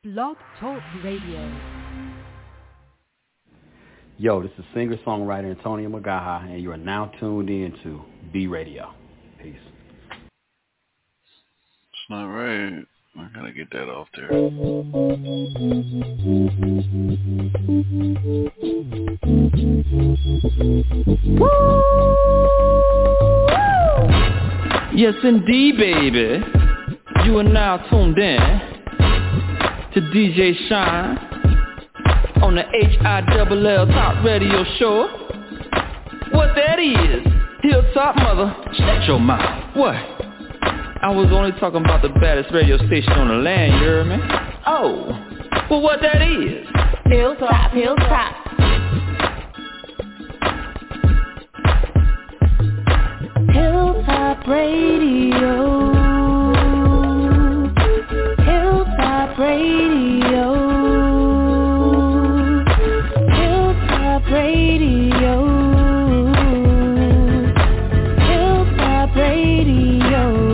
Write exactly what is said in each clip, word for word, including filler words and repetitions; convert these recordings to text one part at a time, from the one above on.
Blog Talk Radio. Yo, this is singer-songwriter Antonio Magaha, and you are now tuned in to B Radio. Peace. It's not right. I gotta get that off there. Yes, indeed, baby. You are now tuned in to D J Shine on the H I L L Top Radio Show. What that is? Hilltop mother, shut your mouth. What? I was only talking about the baddest radio station on the land, you heard me? Oh, well what that is? Hilltop, Hilltop. Hilltop Radio. Hilltop Radio. Hilltop Radio. Hilltop Radio.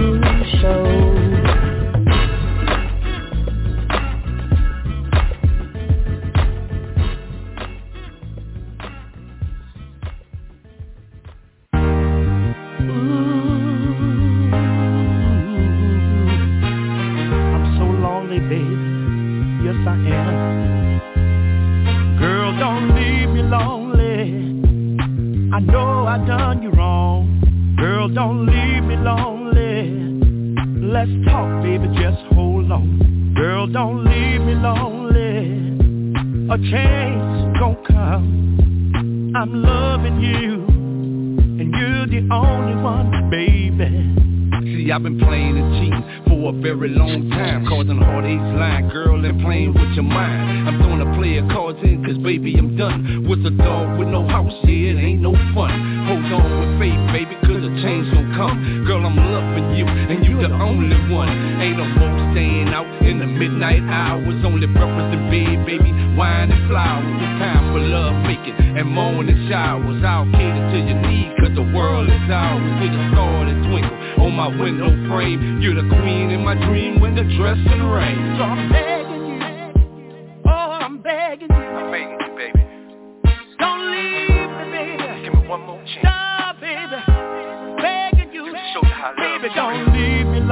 I know I done you wrong. Girl, don't leave me lonely. Let's talk, baby, just hold on. Girl, don't leave me lonely. A change gon' come. I'm loving you, and you're the only one, baby. See, I've been playing and cheating for a very long time, causing heartaches, lying, girl, and playing with your mind. I'm throwing a player cards in, cause baby, I'm done with a dog with no house, yeah, it ain't no fun. Hold on with faith, baby, cause a change gon' come. Girl, I'm loving you, and you the only one. Ain't no more staying out in the midnight hours, only breakfast in bed, baby, wine and flowers. It's time for love making and morning showers. I'll cater to your needs, cause the world is ours. See the star that twinkle on my window frame. You're the queen in my dream when the dress in the rain. So I'm begging you, oh I'm begging you, I'm begging you, baby. Don't leave me, baby. Give me one more chance. Nah, baby, begging you, just show you how love baby, is don't real. leave me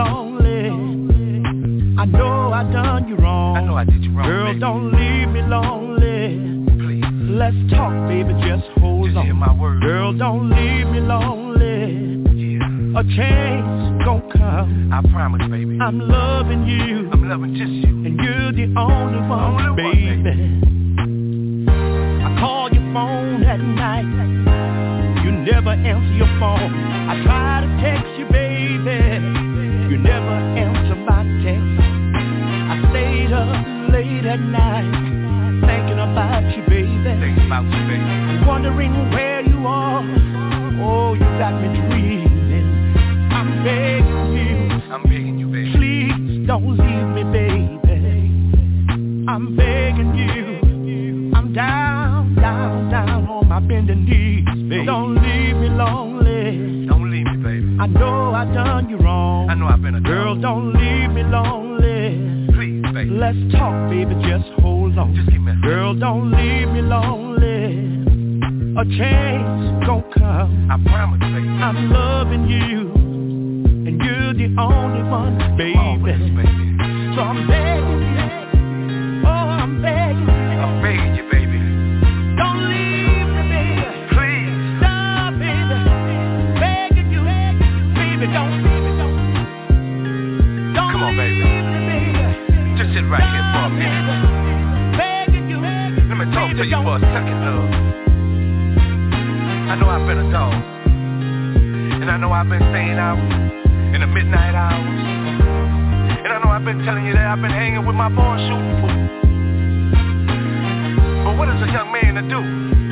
lonely. I know I done you wrong. I know I did you wrong, girl, baby. don't leave me lonely. Please, let's talk, baby, just hold just on. hear my words. Girl, don't leave me lonely. A change gon' come. I promise, baby. I'm loving you. I'm loving just you. And you're the only one, only baby. One, baby. I call your phone at night. You never answer your phone. I try to text you, baby. You never answer my text. I stayed up late at night thinking about you, baby. Thinking about you, baby. Wondering where you are. Oh, you got me dreaming. I'm begging you. I'm begging you, baby. Please don't leave me, baby. I'm begging you. I'm down, down, down on my bending knees, baby. Don't leave me lonely. Don't leave me, baby. I know I done you wrong. I know I've been a girl. dog. Don't leave me lonely. Please, baby. Let's talk, baby. Just hold on. Just give me a girl. Don't leave me lonely. A change gon' come. I promise, baby. I'm loving you, and you're the only one, baby. Always, baby. So I'm begging you, oh I'm begging you, I'm begging you, baby. don't leave me, baby. Please. Stop, baby. Begging you, baby, don't, baby, don't. Don't Come on, leave baby. me, baby. Just sit right here for a minute. Begging you, Let me talk baby, to you don't. for a second, love. I know I've been a dog, and I know I've been staying out in the midnight hours, and I know I've been telling you that I've been hanging with my boys shooting pool. But what is a young man to do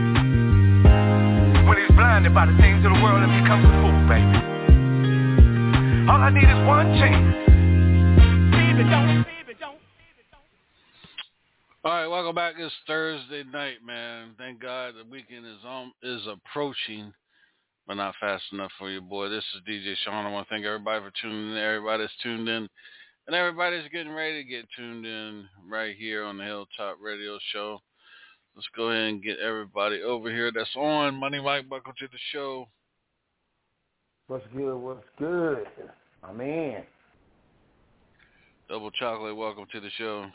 when he's blinded by the things of the world and becomes a fool, baby? All I need is one chance. Baby, don't, baby, don't. All right, welcome back. It's Thursday night, man. Thank God the weekend is on is approaching, but not fast enough for you, boy. This is D J Sean. I want to thank everybody for tuning in. Everybody that's tuned in And everybody's getting ready to get tuned in right here on the Hilltop Radio Show. Let's go ahead and get everybody over here that's on. Money Mike, welcome to the show. What's good? What's good? I'm in. Double Chocolate, welcome to the show.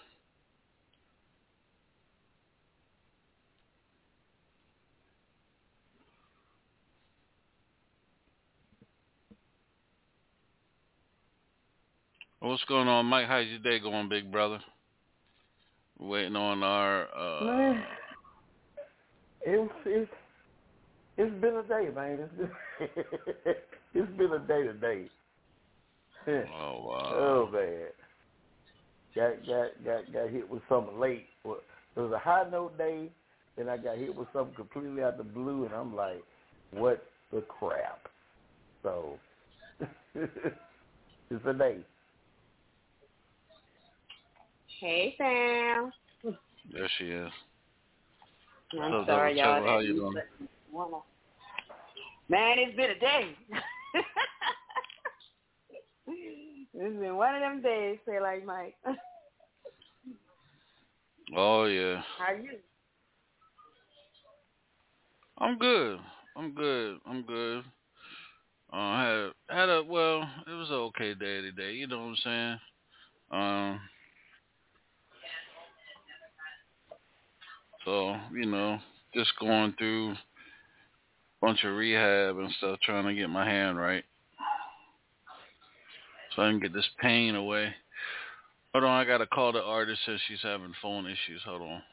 What's going on, Mike? How's your day going, big brother? We're waiting on our... Uh... Man, it's, it's, it's been a day, man. It's been, it's been a day today. Oh, wow. Oh, man. Got, got, got, got hit with something late. It was a high note day, then I got hit with something completely out the blue, and I'm like, what the crap? So, it's a day. Hey, Sam. There she is. I'm so, sorry, y'all. How you doing? Man, it's been a day. It's been one of them days, say like Mike. Oh, yeah. How are you? I'm good. I'm good. I'm good. Uh, I had, had a, well, it was an okay day today, you know what I'm saying? Um... So, you know, just going through a bunch of rehab and stuff, trying to get my hand right so I can get this pain away. Hold on, I got to call the artist since she's having phone issues. Hold on.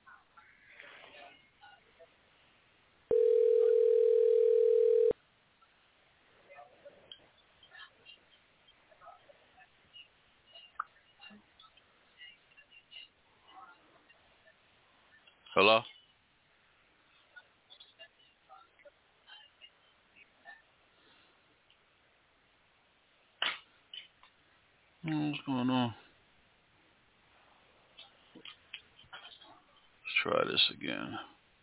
Hello? What's going on? Let's try this again.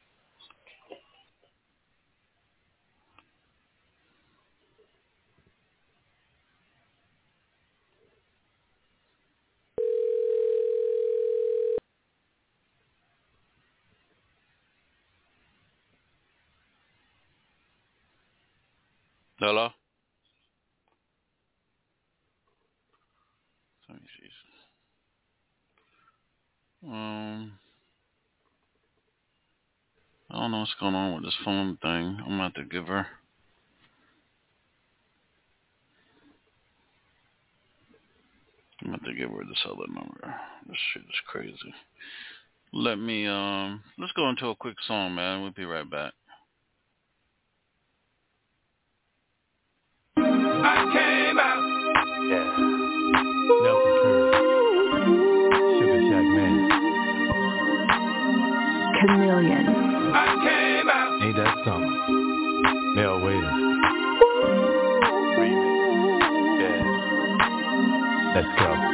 Hello? Let me see. Um, I don't know what's going on with this phone thing. I'm going to have to give her. I'm going to have to give her this other number. This shit is crazy. Let me, um, let's go into a quick song, man. We'll be right back. I came out. Yeah. Nelson Curry. Sugar Shack Man. Chameleon. I came out. Ain't that something? Mel Waiters. Remix. Yeah. Let's go.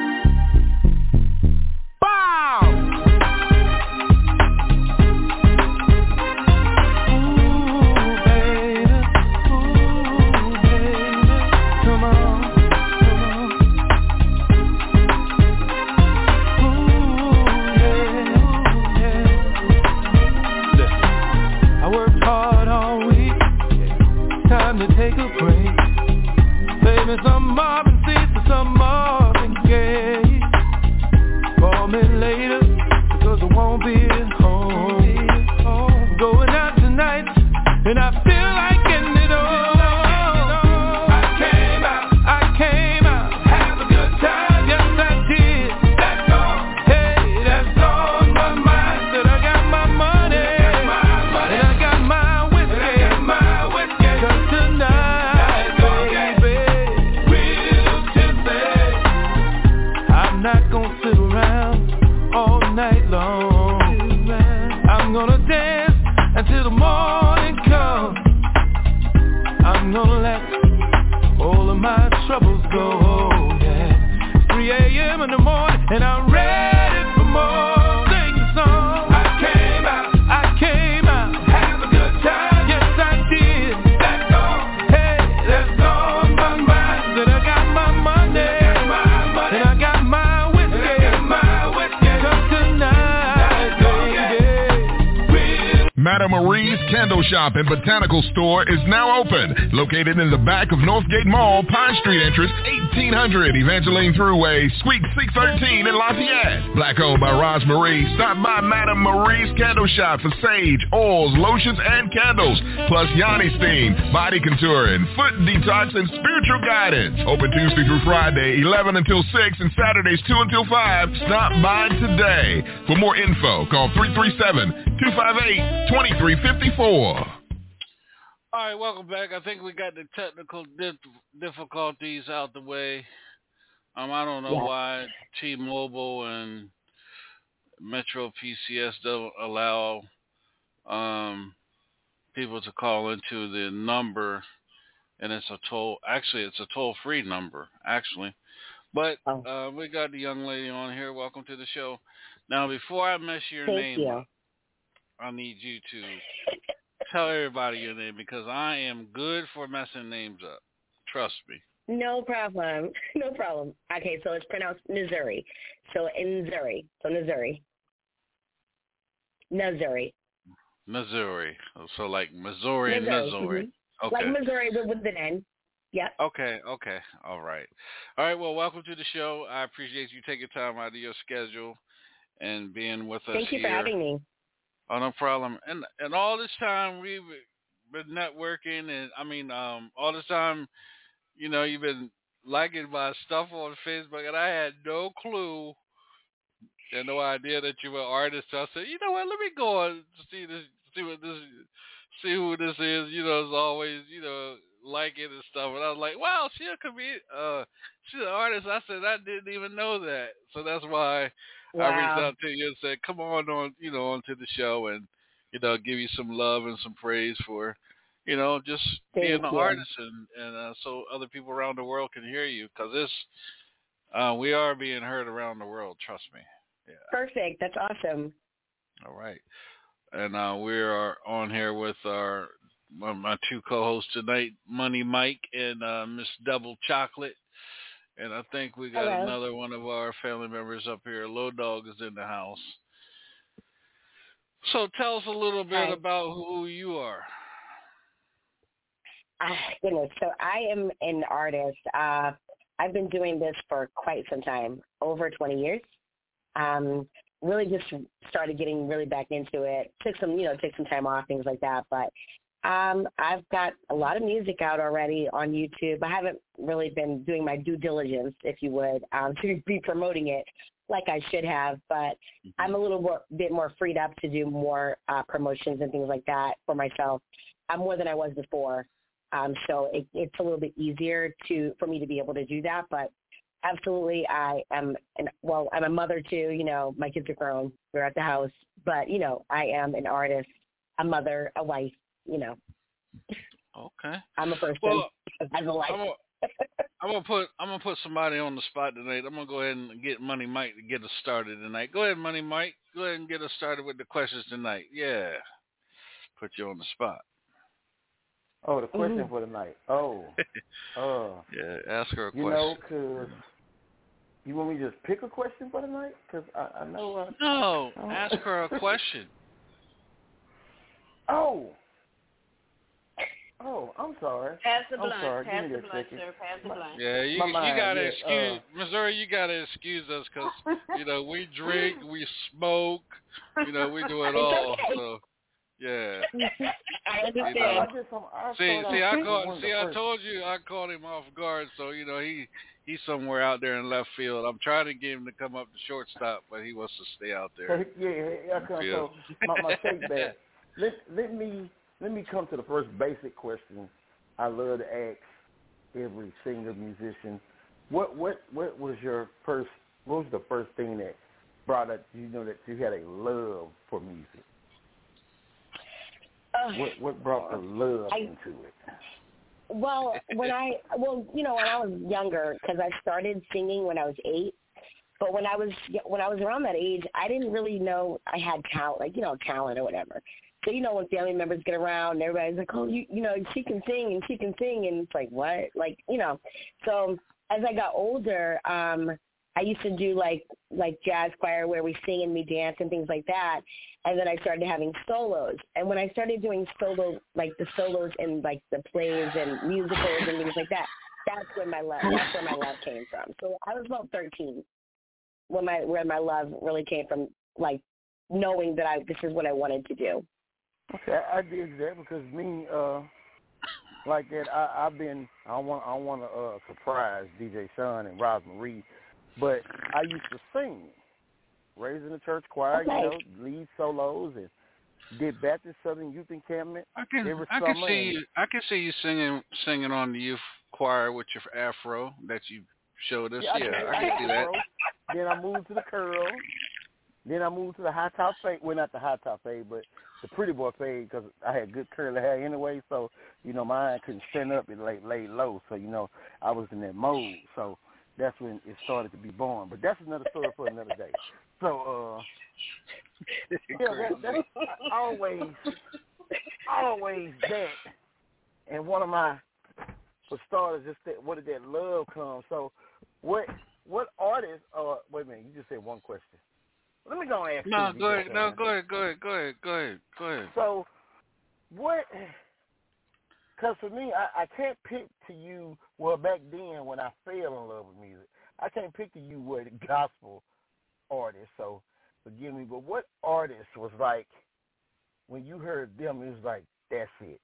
Some Marvin Seeds or some Marvin Gaye. Call me later, because I won't be at home. I'm going out tonight, and I feel like getting it on. I came out, I came out, have a good time, yes I did. That's all, hey, that's on my mind. Said I got my money, and I got my whiskey, and I got my whiskey. 'Cause tonight, not gonna sit around all night long. I'm gonna dance until the morning comes. Madame Marie's Candle Shop and Botanical Store is now open. Located in the back of Northgate Mall, Pine Street entrance, eighteen hundred Evangeline Thruway, Suite six thirteen in Lafayette. Black owned by Roz Marie. Stop by Madame Marie's Candle Shop for sage, oils, lotions, and candles. Plus Yanni Steam, body contouring, foot detox, and spiritual guidance. Open Tuesday through Friday, eleven until six, and Saturdays two until five. Stop by today. For more info, call three three seven, two five eight, two three five four. All right, welcome back. I think we got the technical dif- difficulties out the way. Um, I don't know yeah. why T-Mobile and Metro P C S don't allow um, people to call into the number, and it's a toll. Actually, it's a toll-free number. Actually, but oh. uh, we got the young lady on here. Welcome to the show. Now, before I mess your Thank name you. up, I need you to tell everybody your name because I am good for messing names up. Trust me. No problem. No problem. Okay, so it's pronounced Missouri. So in Missouri. So Missouri. Missouri. Missouri. So like Missouri, Missouri. Missouri. Mm-hmm. Okay. Like Missouri, but with an N. Yeah. Okay, okay. All right. All right, well, welcome to the show. I appreciate you taking time out of your schedule and being with us Thank you here. for having me. Oh, no problem. And and all this time we've been networking, and I mean, um, all this time, you know, you've been liking my stuff on Facebook, and I had no clue and no idea that you were an artist. So I said, you know what? Let me go on to see this, see what this, see who this is. You know, as always, you know, liking and stuff. And I was like, wow, she's a comedian. Uh, she's an artist. I said, I didn't even know that. So that's why. Wow. I reached out to you and said, come on, on, you know, onto the show and, you know, give you some love and some praise for, you know, just Thank being an you. artist and, and uh, so other people around the world can hear you because this, uh, we are being heard around the world. Trust me. Yeah. Perfect. That's awesome. All right. And uh, we are on here with our my, my two co-hosts tonight, Money Mike and uh, Miss Double Chocolate. And I think we got Hello. another one of our family members up here. Low Dog is in the house. So tell us a little bit Hi. about who you are. Ah, goodness. So I am an artist. Uh, I've been doing this for quite some time, over twenty years. Um, really just started getting really back into it. Took some, you know, took some time off, things like that. But Um, I've got a lot of music out already on YouTube. I haven't really been doing my due diligence, if you would, um, to be promoting it like I should have, but I'm a little more, bit more freed up to do more uh, promotions and things like that for myself, uh, more than I was before. Um, so it, it's a little bit easier to for me to be able to do that, but absolutely I am, an, well, I'm a mother too, you know, my kids are grown, they're at the house, but, you know, I am an artist, a mother, a wife. You know, okay. I'm a person. Well, as a life. I'm gonna, I'm gonna put I'm gonna put somebody on the spot tonight. I'm gonna go ahead and get Money Mike to get us started tonight. Go ahead, Money Mike. Go ahead and get us started with the questions tonight. Yeah, put you on the spot. Oh, the question mm-hmm. for tonight. Oh, uh, yeah. Ask her a you question. You know, cause you want me to just pick a question for tonight? Cause I, I know. I, no, I ask her a question. Oh. Oh, I'm sorry. Pass the I'm blunt. sorry. Pass Give me the a blunt, second. sir. Pass the blunt. Yeah, you, My you mind, gotta yeah, excuse uh, Missouri. You gotta excuse us because you know we drink, we smoke, you know we do it all. Okay. So yeah. I understand. You know. I just, I see, see, I called. See, I first. told you, I caught him off guard. So you know he he's somewhere out there in left field. I'm trying to get him to come up to shortstop, but he wants to stay out there. yeah, yeah, come, so my, my take back. Let let me let me come to the first basic question I love to ask every single musician. What what what was your first? What was the first thing that brought up? You know that you had a love for music. Uh, what what brought the love I, into it? Well, when I well, you know, when I was younger, because I started singing when I was eight. But when I was when I was around that age, I didn't really know I had talent, like you know, talent or whatever. So, you know, when family members get around, everybody's like, oh, you, you know, she can sing and she can sing. And it's like, what? Like, you know, so as I got older, um, I used to do like like jazz choir where we sing and we dance and things like that. And then I started having solos. And when I started doing solo, like the solos in like the plays and musicals and things like that, that's where my love that's where my love came from. So I was about thirteen when my where my love really came from, like knowing that I this is what I wanted to do. Okay, I did that because me, uh, like that, I, I've been. I don't want. I don't want to uh, surprise D J Sean and Rosemarie, but I used to sing, raised in the church choir, okay. you know, lead solos, and did Baptist Southern Youth Encampment. I can. every I summer can see. You, I can see you singing, singing on the youth choir with your afro that you showed us. Yeah, Yeah, I, I, I can see that. Then I moved to the curl. Then I moved to the high top fade. Well, not the high top fade, but the pretty boy fade because I had good curly hair anyway. So, you know, mine couldn't stand up. It laid, laid low. So, you know, I was in that mode. So that's when it started to be born. But that's another story for another day. So, uh, yeah, that, that's always, always that. And one of my, for starters, just that, where did that love come? So what what artists, uh, wait a minute, you just said one question. Let me go and ask No, you. go ahead. No, go ahead. Go ahead. Go ahead. Go ahead. Go ahead. So, what? Because for me, I, I can't pick to you. Well, back then when I fell in love with music, I can't pick to you what gospel artist. So, forgive me, but what artist was like when you heard them? It was like, that's it.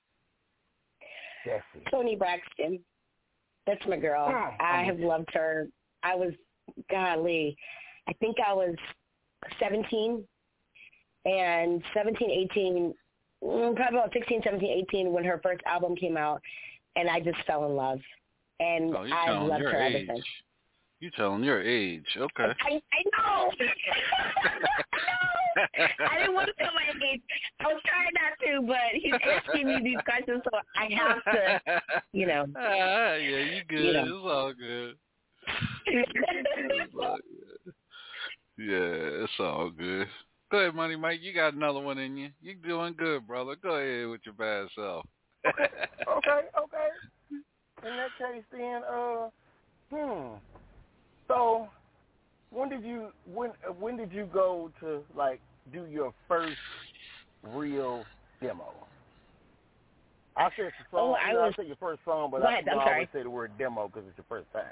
That's it. Toni Braxton. That's my girl. Oh, I have loved her. I was, golly, I think I was seventeen and seventeen, eighteen, probably about sixteen, seventeen, eighteen when her first album came out, and I just fell in love. And oh, I loved her ever since. You telling your age. Okay. I, I know. I know. I didn't want to tell my age. I was trying not to, but he's asking me these questions, so I have to, you know. Uh, yeah, you good. You know. It's all good. It's all good. Yeah, it's all good. Go ahead, Money Mike. You got another one in you. You doing good, brother. Go ahead with your bad self. okay, okay, okay. In that case, then, uh, hmm. So, when did you when when did you go to like do your first real demo? I said the song. Oh, I you know, was. I said your first song, but Go I, ahead, you know, I'm I sorry. always say the word demo because it's your first time.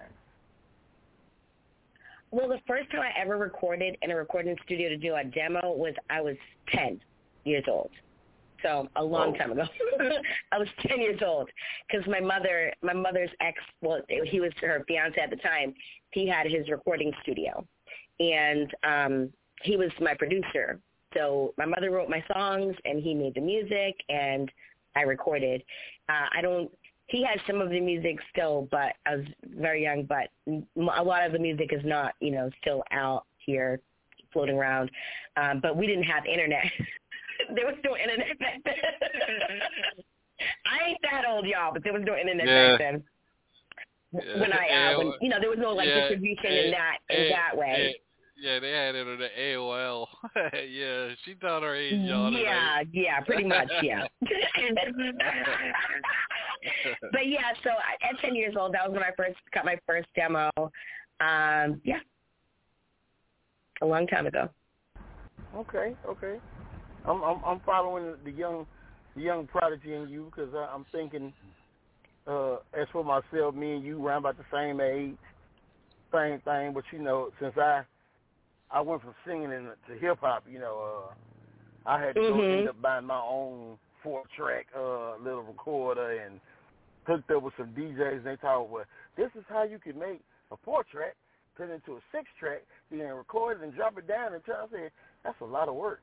Well, the first time I ever recorded in a recording studio to do a demo was I was ten years old. So a long oh. time ago. I was ten years old because my mother, my mother's ex, well, he was her fiance at the time. He had his recording studio, and um, he was my producer. So my mother wrote my songs, and he made the music, and I recorded. Uh, I don't. He has some of the music still, but I was very young. But a lot of the music is not, you know, still out here floating around. Um, but we didn't have internet. There was no internet back then. I ain't that old, y'all, but there was no internet yeah. back then. Yeah. When I, uh, yeah. when, you know, there was no like yeah. distribution yeah. in that in yeah. that way. Yeah. yeah, they had it on the A O L. Yeah, she thought her age, y'all. Yeah, today. yeah, pretty much, yeah. But yeah, so at ten years old, that was when I first got my first demo. Um, yeah, a long time ago. Okay, okay. I'm I'm, I'm following the young the young prodigy in you because I'm thinking. Uh, as for myself, me and you around about the same age, same thing. But you know, since I I went from singing to hip hop, you know, uh, I had to mm-hmm. go end up buying my own four track uh, little recorder and hooked up with some D Js. And they thought, well, this is how you can make a four track turn into a six track, then record it and drop it down. And I said, that's a lot of work.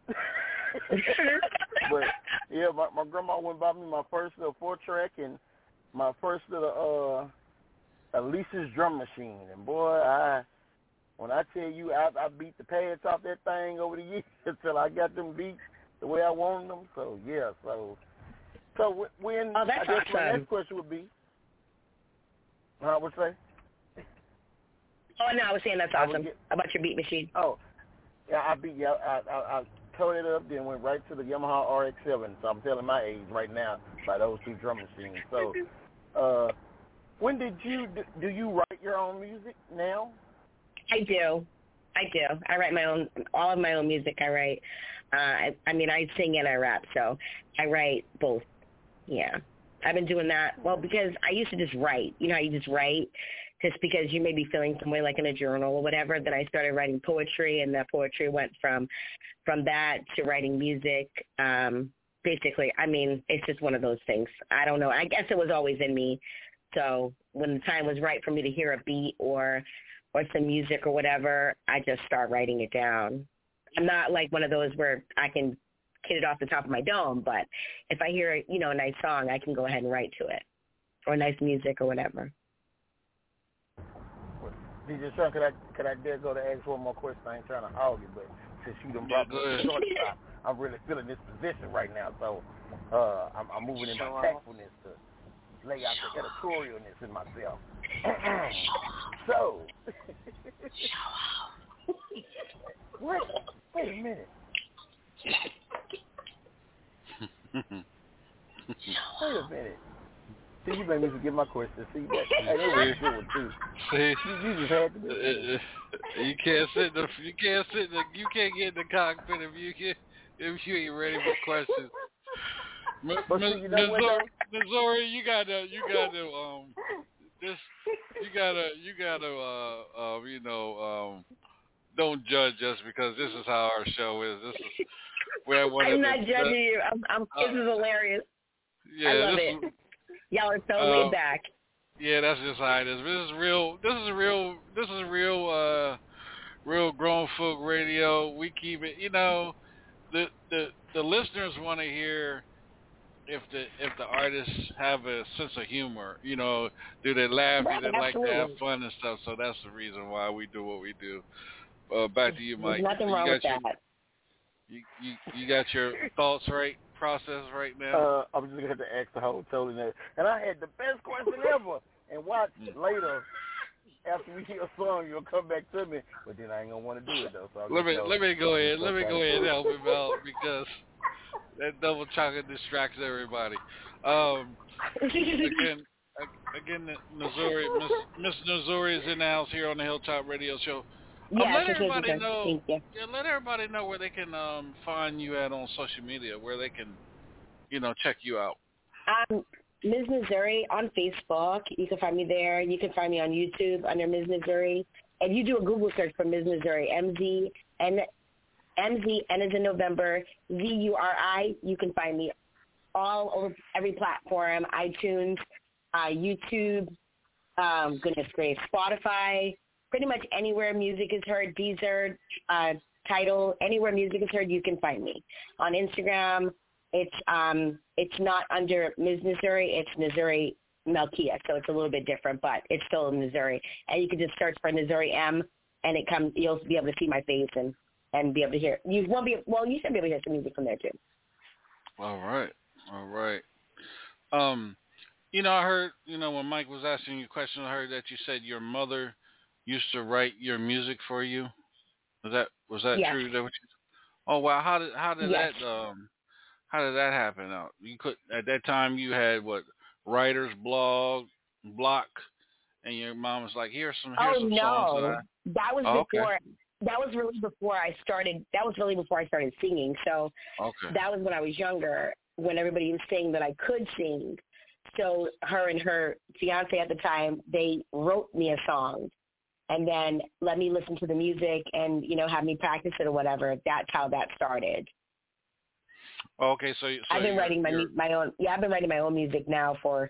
But yeah, my, my grandma went by me my first little four track and my first little uh, Elisa's drum machine, and boy, I when I tell you, I, I beat the pads off that thing over the years until I got them beats the way I wanted them. So yeah, so so when oh, that's I guess awesome. my next question would be, I would say. Oh no, I was saying that's awesome get, about your beat machine. Oh, yeah, I beat yeah, I I, I tore it up, then went right to the Yamaha R X seven. So I'm telling my age right now by those two drum machines. So. Uh, when did you do, do you write your own music now? I do. I do. I write my own, all of my own music I write. Uh, I, I mean, I sing and I rap, so I write both. Yeah. I've been doing that, well, because I used to just write. You know how you just write just because you may be feeling some way, like in a journal or whatever. Then I started writing poetry, and that poetry went from from that to writing music. Um, basically, I mean, it's just one of those things. I don't know. I guess it was always in me. So when the time was right for me to hear a beat or or some music or whatever, I just start writing it down. I'm not like one of those where I can kid it off the top of my dome, but if I hear, you know, a nice song, I can go ahead and write to it, or nice music or whatever. D J Sean, could I could I dare go to ask one more question? I ain't trying to argue, but since you done brought me to the shortstop, I'm really feeling this position right now, so uh, I'm, I'm moving in my tactfulness to lay out the editorialness in myself. So, what? Wait a minute. Wait a minute. See, you made me forget my question. See, that, hey, that was a good one too. See, you, you just had to do it. You can't sit in the, you can't sit in the, you can't get in the cockpit if you can, if you ain't ready for questions. M- but M- see, you know Missouri, Missouri, you gotta, you gotta, um, this, you gotta, you gotta, uh, uh, you know, um, don't judge us because this is how our show is. This is where one I'm of not the, judging the, you. I'm, I'm, uh, this is hilarious. Yeah, I love this it. Is, Y'all are so uh, laid back. Yeah, that's just how it is. This is real. This is real. This is real. Uh, real grown folk radio. We keep it. You know, the the the listeners want to hear if the if the artists have a sense of humor. You know, do they laugh? Right, do they like to have absolutely. fun and stuff? So that's the reason why we do what we do. Uh, back to you, Mike. There's nothing you wrong got with your, that. You, you you got your thoughts right, process right now? Uh, I'm just going to have to ask the whole totally net. And I had the best question ever. And watch Mm. later, after we hear a song, you'll come back to me. But then I ain't going to want to do it, though. So I'll let me know. let me go ahead. Let me go ahead and help him out because that double chocolate distracts everybody. Um, again, again, Missouri, Miss Miss Missouri is in the house here on the Hilltop Radio Show. Um, Yeah, let everybody okay. know. Thank you. Yeah, let everybody know where they can um, find you at on social media, where they can, you know, check you out. Um, Miz Missouri on Facebook. You can find me there. You can find me on YouTube under Miz Missouri. If you do a Google search for Miz Missouri, M Z N M Z N is in November, Z U R I. You can find me all over every platform: iTunes, uh, YouTube. Um, goodness gracious, Spotify. Pretty much anywhere music is heard, Deezer, uh, Tidal, anywhere music is heard, you can find me. On Instagram, it's um, it's not under Miz Missouri, it's Missouri Melkia, so it's a little bit different, but it's still in Missouri. And you can just search for Missouri M, and it comes. You'll be able to see my face and, and be able to hear. You won't be well. You should be able to hear some music from there too. All right, all right. Um, you know, I heard, you know, when Mike was asking you a question, I heard that you said your mother used to write your music for you. Was that was that yes. true? That what you, oh wow, how did how did yes. that um how did that happen? Out you could at that time you had what writer's blog block, and your mom was like, here's some here's oh some no, songs that, I... that was oh, before. Okay. That was really before I started. That was really before I started singing. So okay. that was when I was younger, when everybody was saying that I could sing. So her and her fiance at the time, they wrote me a song and then let me listen to the music and, you know, have me practice it or whatever. That's how that started. Okay, so, so I've been you're, writing my you're... my own. Yeah, I've been writing my own music now for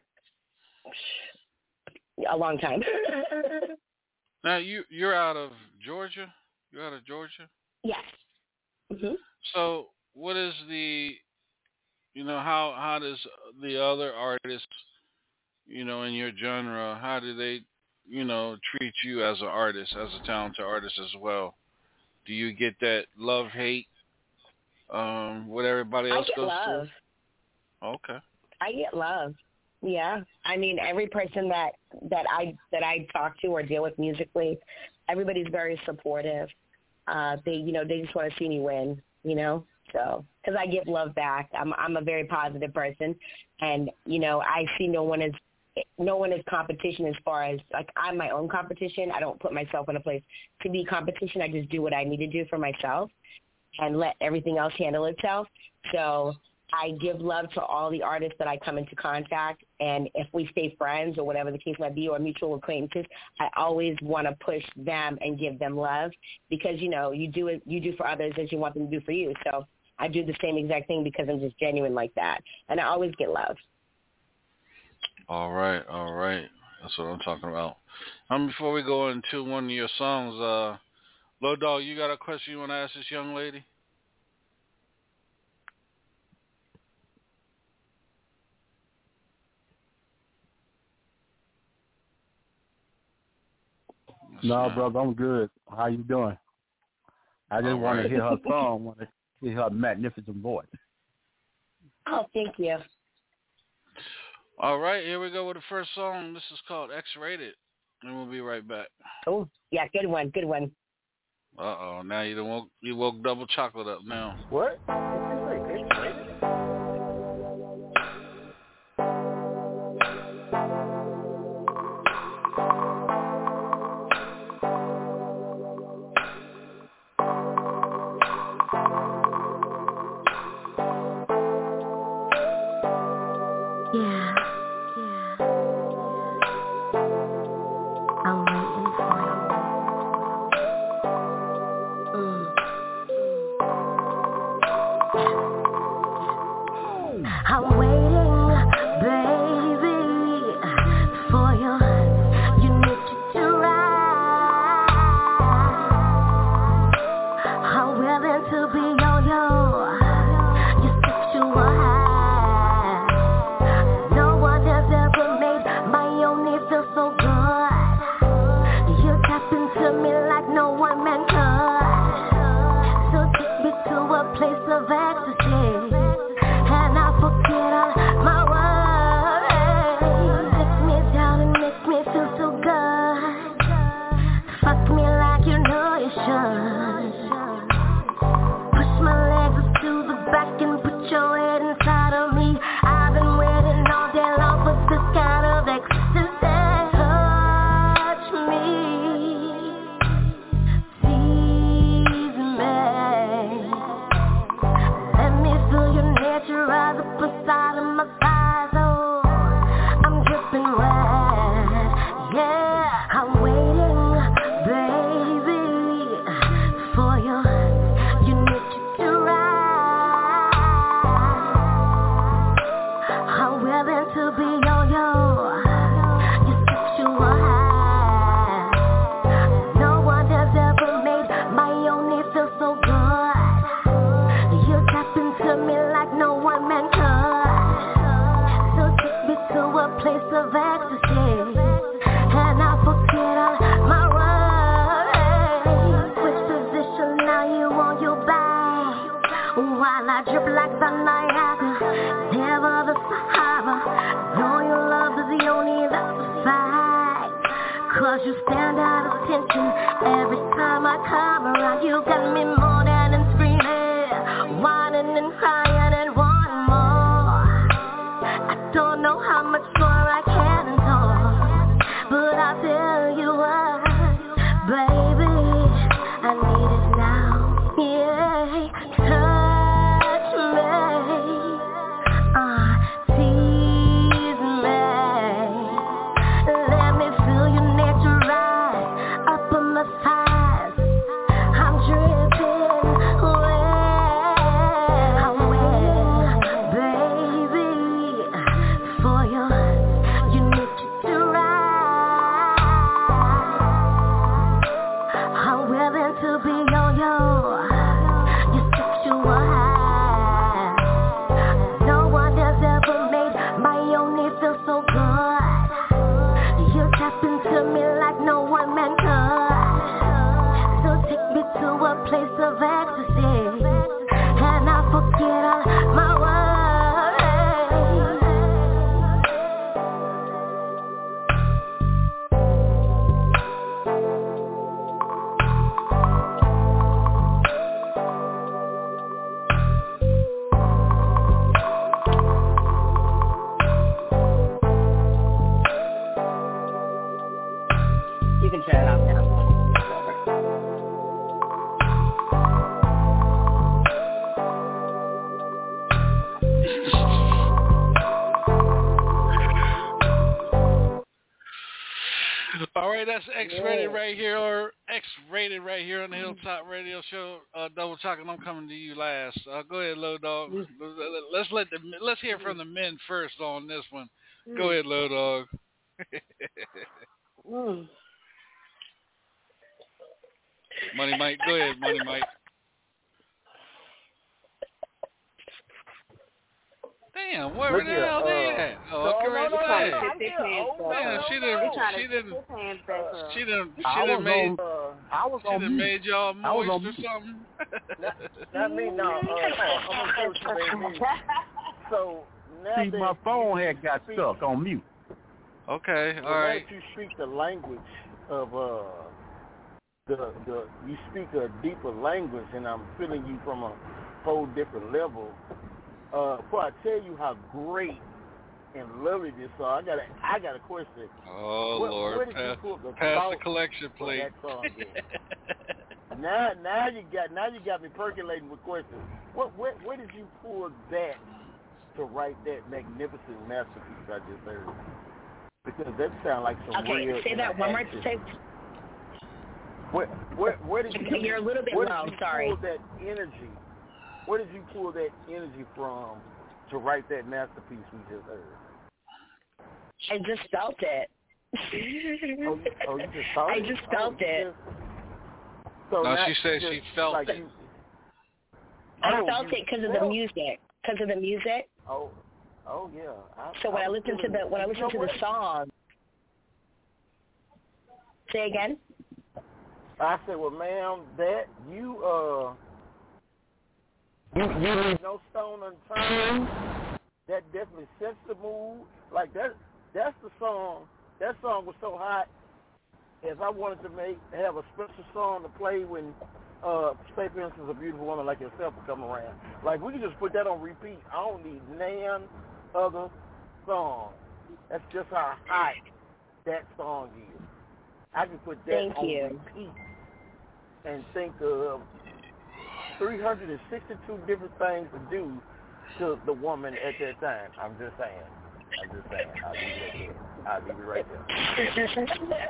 a long time. Now you you're out of Georgia. You're out of Georgia. Yes. Mm-hmm. So what is the, you know, how how does the other artists, you know, in your genre, how do they, you know, treat you as an artist, as a talented artist as well? Do you get that love hate, um, what everybody else I get goes love. through? Okay. I get love. Yeah. I mean, every person that, that I that I talk to or deal with musically, everybody's very supportive. Uh, they, you know, they just want to see me win, you know? So, because I give love back. I'm I'm a very positive person, and, you know, I see no one as, no one is competition as far as, like, I'm my own competition. I don't put myself in a place to be competition. I just do what I need to do for myself and let everything else handle itself. So I give love to all the artists that I come into contact, and if we stay friends or whatever the case might be, or mutual acquaintances, I always want to push them and give them love because, you know, you do it, you do for others as you want them to do for you. So I do the same exact thing because I'm just genuine like that, and I always get love. All right, all right. That's what I'm talking about. Um, before we go into one of your songs, uh, Low Dog, you got a question you want to ask this young lady? No, brother, I'm good. How you doing? I just All want right. to hear her song. Want to hear her magnificent voice. Oh, thank you. All right, here we go with the first song. This is called X-Rated, and we'll be right back. Oh, yeah, good one, good one. Uh-oh, now you done woke, you woke double chocolate up now. What? I'm dripping. That's X-rated yeah. right here, or X-rated right here on the Hilltop Radio Show. Uh, Double Chocolate, I'm coming to you last. Uh, go ahead, Low Dog. Let's let the let's hear from the men first on this one. Go ahead, Low Dog. mm. Money Mike, go ahead, Money Mike. Damn, where the hell uh, they at? Oh, okay, right no, no, away. no, Damn, she didn't, she didn't, she didn't, she didn't made, she didn't made y'all moist or something. Not me, no. Uh, I'm gonna tell you, baby. So now See, my phone had got speak, stuck on mute. Okay, all so right. Now that you speak the language of uh, the the you speak a deeper language, and I'm feeling you from a whole different level. Uh, before I tell you how great and lovely this song, I got a, I got a question. Oh where, Lord, where did pass, you pull the, pass the collection plate. now, now you got, now you got me percolating with questions. What, where, where did you pull that to write that magnificent masterpiece I just heard? Because that sounds like some okay, real. Okay, say that one more time. Where, where, where did you? You're a little bit where low. Did you sorry. Pull that energy. Where did you pull that energy from to write that masterpiece we just heard? I just felt it. oh, oh, you just felt I it? just felt oh, it. Just, so no, not, she said just, she felt like it. You, I oh, felt it because of the music. Because of the music. Oh, oh yeah. I, so when I, I listened to the when I listened to the song, say again. I said, well, ma'am, that you uh. You, you leave no stone unturned. That definitely sets the mood. Like that, that's the song. That song was so hot. If I wanted to make have a special song to play when, uh, say for instance, a beautiful woman like yourself would come around. Like we can just put that on repeat. I don't need none other song. That's just how hot that song is. I can put that Thank on you. repeat and think of three hundred sixty-two different things to do to the woman at that time. I'm just saying. I'm just saying. I'll leave it there. I'll leave it right there.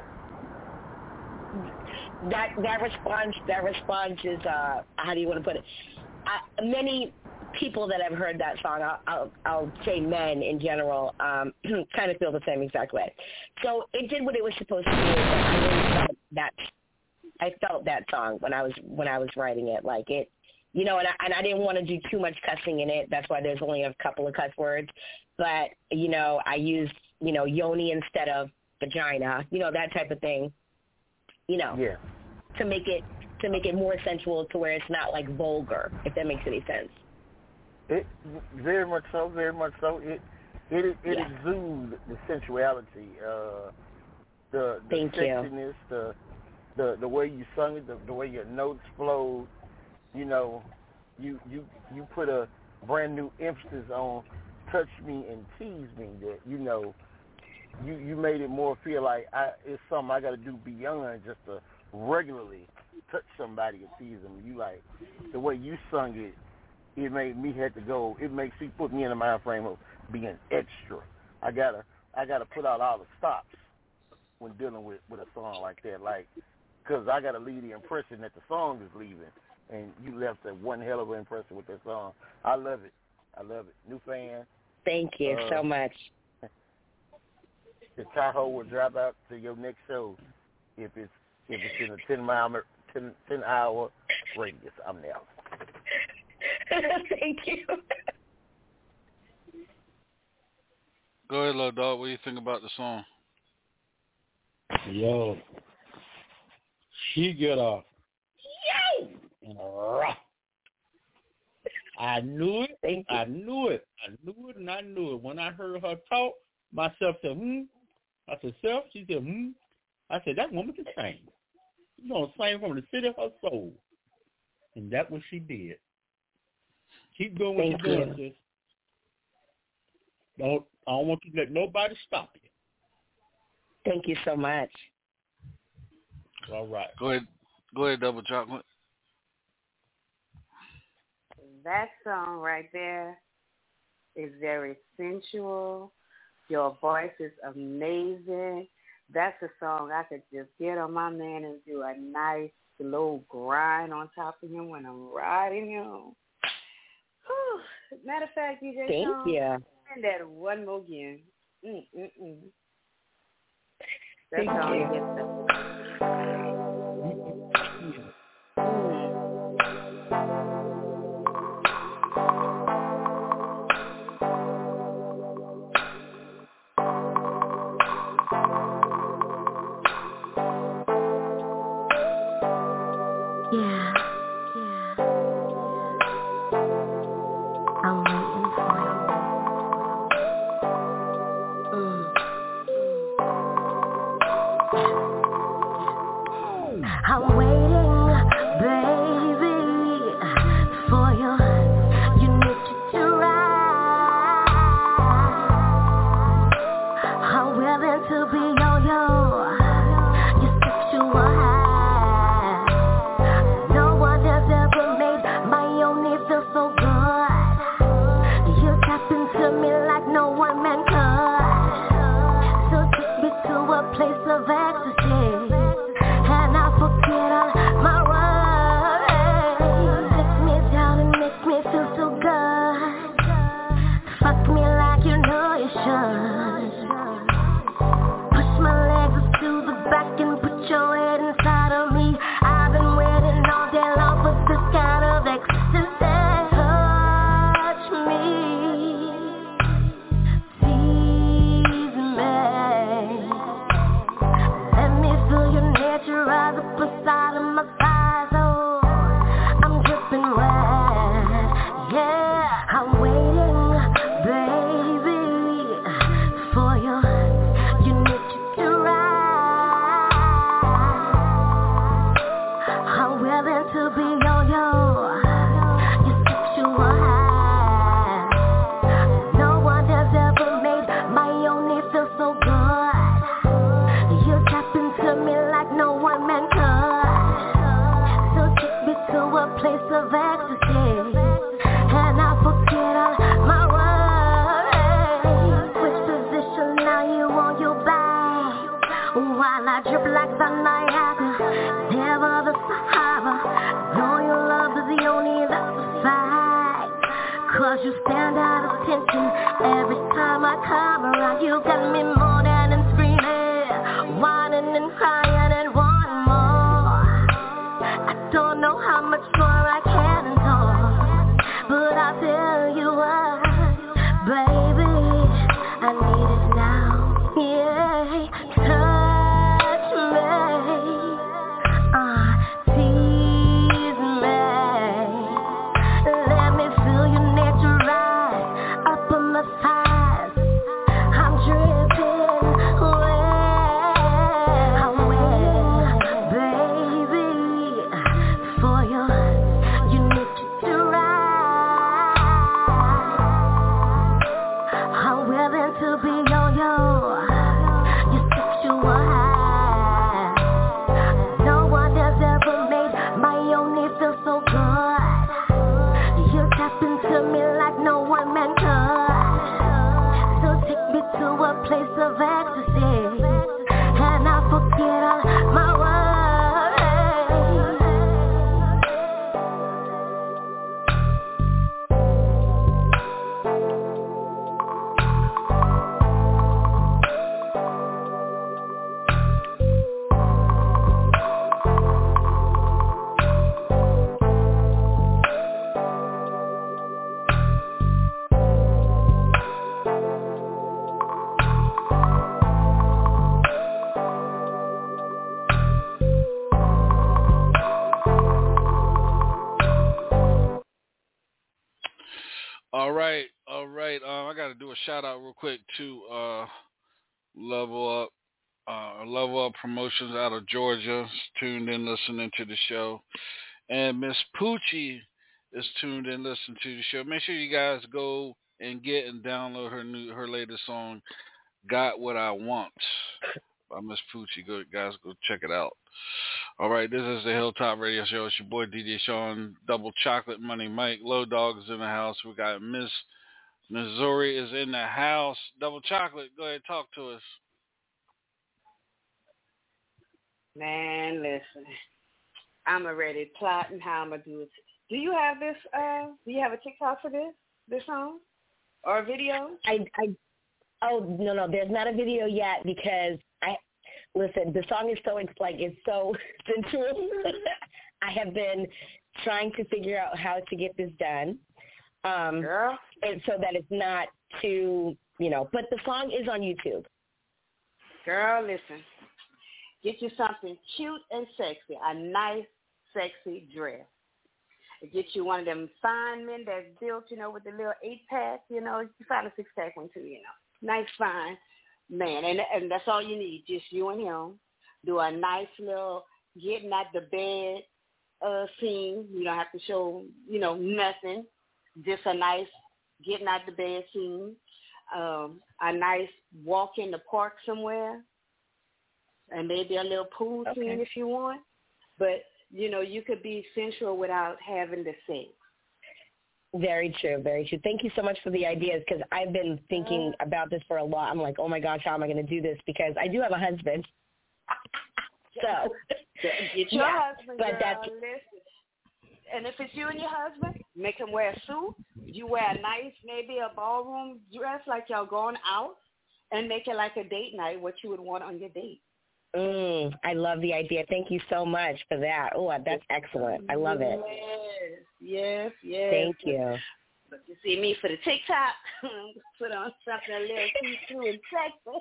that that response that response is uh how do you want to put it? Uh, many people that have heard that song, I'll I'll, I'll say men in general, um, kind of feel the same exact way. So it did what it was supposed to do. But I really felt that I felt that song when I was when I was writing it. Like it. You know, and I, and I didn't want to do too much cussing in it. That's why there's only a couple of cuss words. But, you know, I used, you know, yoni instead of vagina, you know, that type of thing, you know, yeah. to make it to make it more sensual to where it's not like vulgar, if that makes any sense. It very much so, very much so. It it it yeah. exudes the sensuality, uh, the, the Thank sexiness, you. the the the way you sung it, the, the way your notes flowed. You know, you you you put a brand new emphasis on touch me and tease me. That you know, you you made it more feel like I, it's something I got to do beyond just to regularly touch somebody and tease them. You like the way you sung it. It made me have to go. It makes me put me in the mind frame of being extra. I gotta I gotta put out all the stops when dealing with with a song like that. Like, cause I gotta leave the impression that the song is leaving. And you left a one hell of an impression with that song. I love it. I love it. New fan. Thank you uh, so much. The Tahoe will drop out to your next show if it's if it's in a ten mile ten, ten hour radius. I'm there. Thank you. Go ahead, Lil Dog. What do you think about the song? Yo, she get off. Yo. And rock. I knew it. Thank you. I knew it. I knew it and I knew it. When I heard her talk, myself said, hmm. I said, Self? She said, hmm. I said, that woman can sing. She's going to sing from the city of her soul. And that's what she did. Keep doing what Thank you're doing, you. sis. Don't, I don't want you to let nobody stop you. Thank you so much. All right. Go ahead. Go ahead, Double Chocolate. That song right there is very sensual. Your voice is amazing. that's a song I could just get on my man and do a nice slow grind on top of him when I'm riding him. Whew. Matter of fact, D J Thank Sean, you. send that one more again. Mm, mm, mm. That's Thank all you. you get to. Yeah, yeah. I'm waiting for you. Mm. I'm waiting, baby, for you. You need to ride. I'm willing to be your yo, your sexual high. No one has ever made my own need feel so good. You tap into me like no one man could. So take me to a place of ecstasy, and I forget all my worries. Take me down and make me feel so good. Fuck me like you know you should. Push my legs up to the back and put your head inside of me. I've been waiting all day long for this kind of ecstasy. Touch me, tease me. Let me feel your nature rise up inside of my thighs. Oh, I'm dripping wet. Yeah, I'm waiting, baby, for you. You need to ride. I'm willing to be your yo, your sexual high. No one has ever made my own need feel so good. You tap into me like no one man could. So take me to a place of ecstasy, and I forget all my worries. Which position now you on your back, while I drip like the Niagara, never the Sahara. Know your love is the only that's a fact, 'cause you stand out of attention every time I come around. You got me more than and screaming, whining and crying and wanting more. I don't know how much more I can endure, but I'll tell you what, baby, I need it now. Yeah, touch me, uh, tease me. Let me feel your nature rise up on my thighs. I'm dripping wet. I'm waiting, baby, for you. You need to ride. I'm willing to be your yo, your sexual high. No one has ever made my own need feel so good. You tap into me like no one man could. So take me to a place of ecstasy, and I forget all my worries. All right, all right. Um, I got to do a shout out real quick to uh, Level Up, uh, Level Up Promotions out of Georgia, tuned in listening to the show, and Miss Poochie is tuned in listening to the show. Make sure you guys go and get and download her new, her latest song, "Got What I Want" by Miss Poochie. Go, guys, go check it out. All right, this is the Hilltop Radio Show. It's your boy D J Sean, Double Chocolate Money Mike, Low Dog is in the house. We got Miss Missouri is in the house. Double Chocolate, go ahead, talk to us. Man, listen. I'm already plotting how I'm gonna do it. Do you have this? Uh, do you have a TikTok for this? This song or a video? I, I, oh no, no, there's not a video yet because I, listen, the song is so, it's like, it's so sensual. I have been trying to figure out how to get this done, um, Girl. and so that it's not too, you know, but the song is on YouTube. Girl, listen, get you something cute and sexy, a nice, sexy dress. Get you one of them fine men that's built, you know, with the little eight-pack, you know. You find a six-pack one, too, you know. Nice, fine man. And, and that's all you need, just you and him. Do a nice little getting out the bed uh, scene. You don't have to show, you know, nothing. Just a nice getting out the bed scene. Um, a nice walk in the park somewhere. And maybe a little pool okay. scene if you want. But you know, you could be sensual without having to sex. Very true, very true. Thank you so much for the ideas because I've been thinking uh, about this for a lot. I'm like, oh my gosh, how am I going to do this? Because I do have a husband. So, get your yeah, husband, but girl, that's, listen. And if it's you and your husband, make him wear a suit. You wear a nice, maybe a ballroom dress like y'all going out and make it like a date night, what you would want on your date. Mm, I love the idea. Thank you so much for that. Oh, that's excellent. I love it. Yes, yes, yes. Thank you. But you see me for the TikTok, put on something a little see-through and sexy.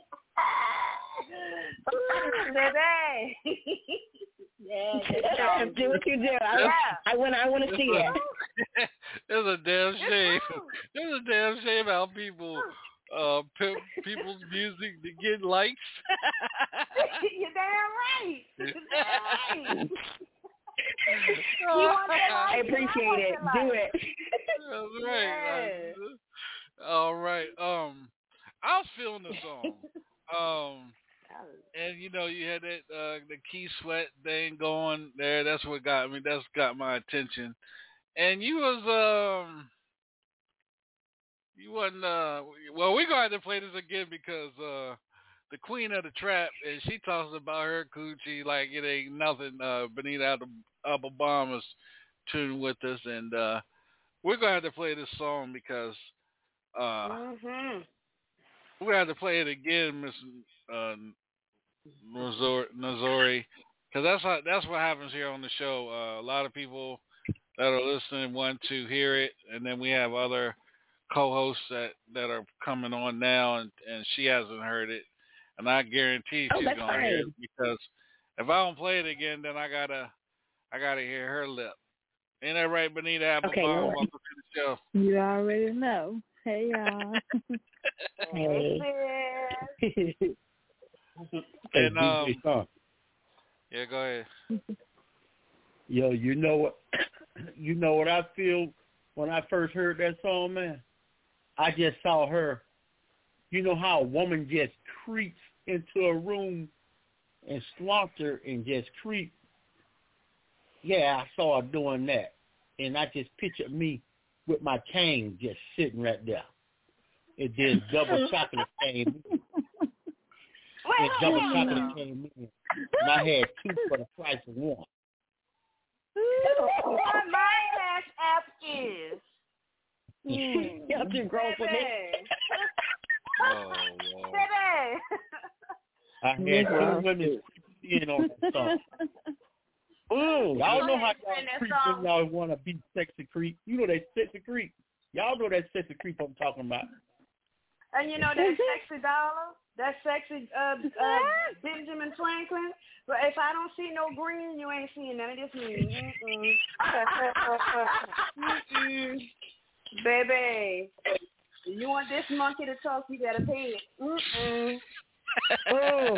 Baby. Yeah, do what you do. I, yeah. I want. I want to see it. It's a damn shame. It's a damn shame how people uh pimp people's music to get likes. You're damn right. You're damn right. I appreciate it. Do it. That's right. Yes. All right. Um, I was feeling the song. Um, and you know, you had that uh the Key Sweat thing going there. That's what got me. That's got my attention. And you was um. You wasn't, uh, well, we're going to have to play this again because uh, the queen of the trap, and she talks about her coochie like it ain't nothing. Uh, Benita Obama's tuned with us, and uh, we're going to have to play this song because uh, mm-hmm. we're going to have to play it again, Miss uh, Nazori, because that's, how, that's what happens here on the show. Uh, a lot of people that are listening want to hear it, and then we have other co-hosts that, that are coming on now, and, and she hasn't heard it, and I guarantee oh, she's gonna fine. hear it because if I don't play it again, then I gotta I gotta hear her lip. Ain't that right, Benita Applebaum? Okay, no Welcome to the show. You already know. Hey y'all. Hey. And um, D J yeah, go ahead. Yo, you know what? You know what I feel when I first heard that song, man? I just saw her. You know how a woman just creeps into a room and slumps her and just creeps? Yeah, I saw her doing that. And I just pictured me with my cane just sitting right there. It did double chocolate came in. And double chocolate came in. And I had two for the price of one. What my cash app is. Mm. Y'all too grown for me. Oh, wow. I had two women creeping in on that song. Mm. Y'all know how y'all creep when y'all want to be sexy creep. You know that sexy creep. Y'all know that sexy creep I'm talking about. And you know that sexy dollar, that sexy uh, uh, Benjamin Franklin. But if I don't see no green, you ain't seeing none of this green. Mm-mm. Mm-mm. Baby, you want this monkey to talk, you gotta pay it. Mm-mm. Oh.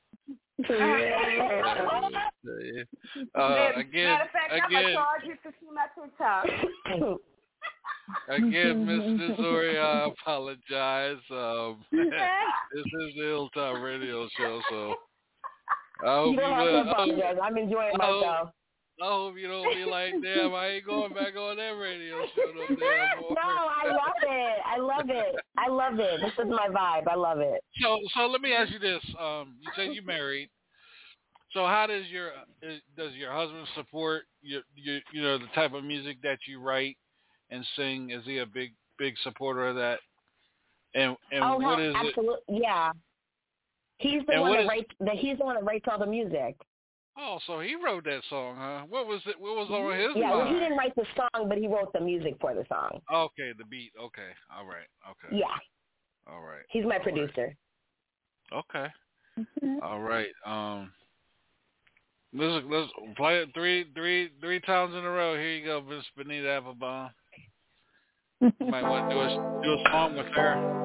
uh, again, Matter of fact, again, I'm gonna charge you to see my TikTok. Again, Miss Missouri, I apologize. Um, this is the Hilltop Radio Show, so I hope you don't you, have to uh, apologize. I'm enjoying I hope, myself. I hope you don't be like, damn, I ain't going back on that radio show no damn more. No, I love it. I love it. I love it. This is my vibe. I love it. So, so let me ask you this. Um, you said you married. So how does your is, does your husband support your, your you know the type of music that you write and sing? Is he a big big supporter of that? And and oh, what hell, is absolutely, it? yeah. He's the And one what that is, writes. That he's the one that writes all the music. oh, so he wrote that song, huh? What was it? What was on his Yeah, mind? well, he didn't write the song, but he wrote the music for the song. Okay, the beat. Okay, all right. Okay. Yeah. All right. He's my all producer. Right. Okay. All right. Um. Let's let's play it three three three times in a row. Here you go, Miss Benita Applebaum. You might want to do a do a song with her.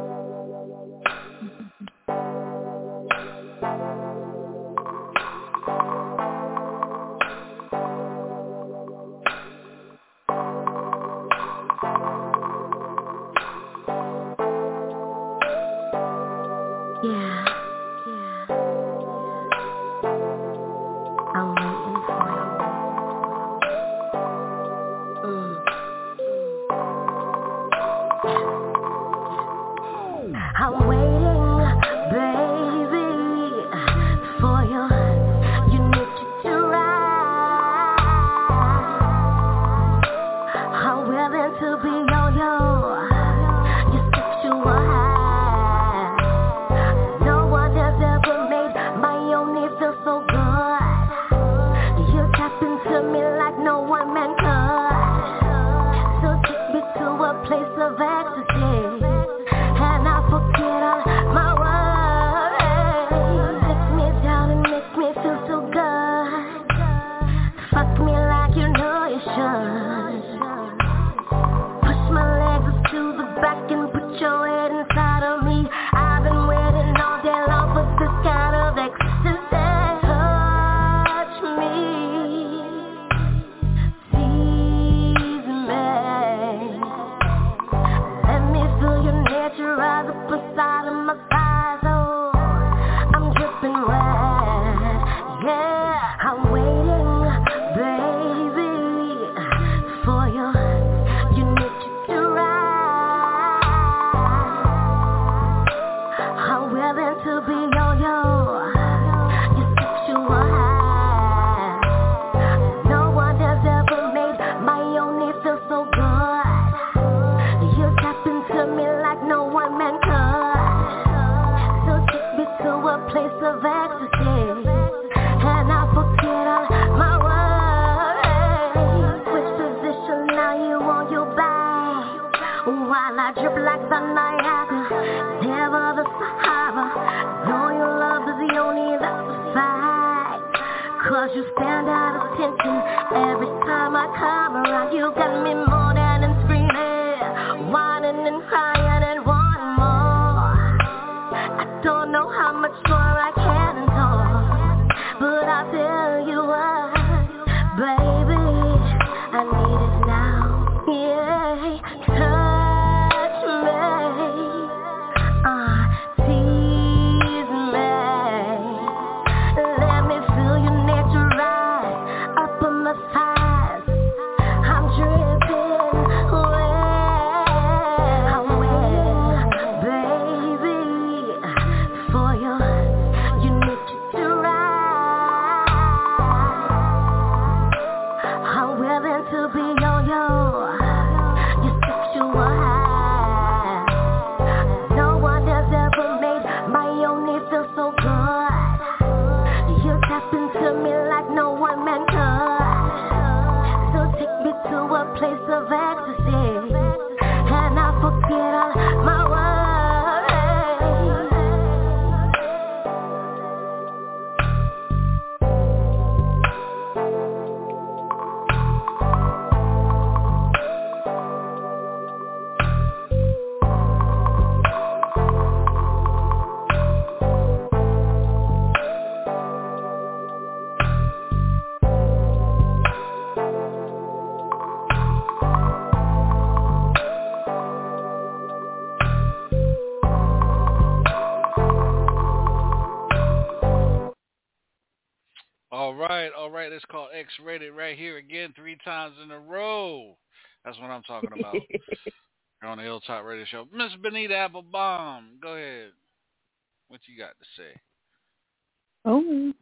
All right, all right. It's called X-Rated right here again, three times in a row. That's what I'm talking about. You're on the Hilltop Radio Show. Miss Benita Applebaum, go ahead. What you got to say? Oh,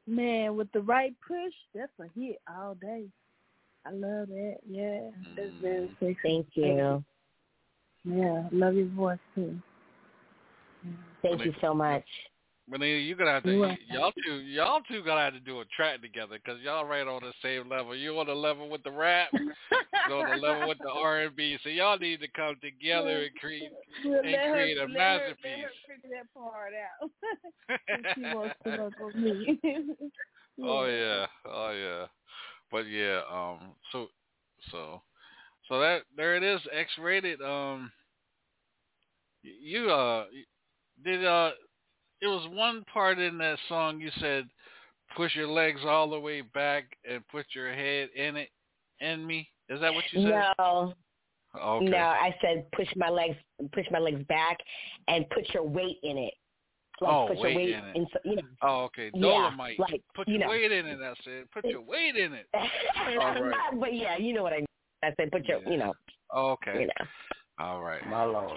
Man, with the right push, that's a hit all day. I love that. Yeah, that's very sexy. Thank you. Yeah, love your voice too. Thank you so much. Benita, you gonna have to y- y'all two y'all two gonna have to do a track together because y'all right on the same level. You on the level with the rap, you on the level with the R and B. So y'all need to come together and create We'll and let create her, a let masterpiece. Her, let her figure that part out. If she wants to work with me. Yeah. Oh yeah, oh yeah, but yeah, um, so so so that there it is, X-rated. Um, you uh did uh. It was one part in that song you said, push your legs all the way back and put your head in it, in me. Is that what you said? No. Okay. No, I said push my legs, push my legs back, and put your weight in it. Like oh, put weight your weight in it. In, you know. Oh, okay. Yeah, Dolomite. like, put you your know. weight in it, I said. Put your weight in it. All right. But yeah, you know what I mean. I said put your, Yeah. you know. Oh, okay. You know. All right. My Lord.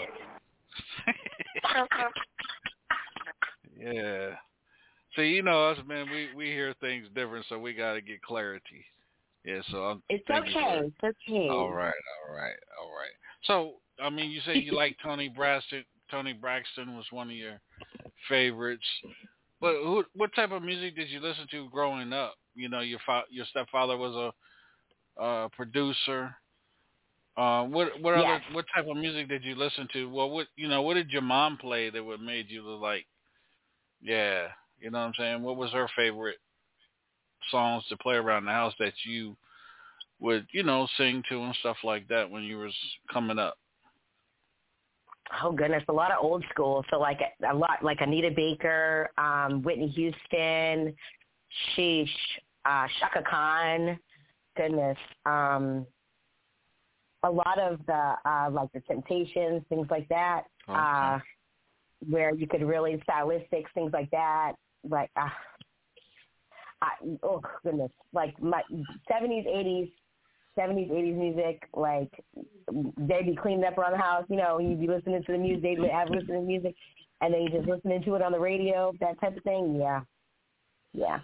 Yeah. See, you know us, man. We we hear things different, so we got to get clarity. Yeah. So I'm. It's thank you okay. for- It's okay. All right. All right. All right. So, I mean, you say you like Tony Braxton. Tony Braxton was one of your favorites. But who, what type of music did you listen to growing up? You know, your fa- your stepfather was a uh, producer. Uh, what what Yes. other what type of music did you listen to? Well, what you know, what did your mom play that would made you like, yeah, you know what I'm saying? What was her favorite songs to play around the house that you would, you know, sing to and stuff like that when you was coming up? Oh goodness, a lot of old school. So like a lot, like Anita Baker, um, Whitney Houston, sheesh, uh, Shaka Khan. Goodness, um, a lot of the uh, like the Temptations, things like that. Okay. Uh, where you could really stylistics, things like that. Like, uh, I, oh goodness, like my seventies, eighties. seventies, eighties music, like they'd be cleaning up around the house, you know, you'd be listening to the music, they'd have listening to the music, and then you just listening to it on the radio, that type of thing. Yeah. Yeah.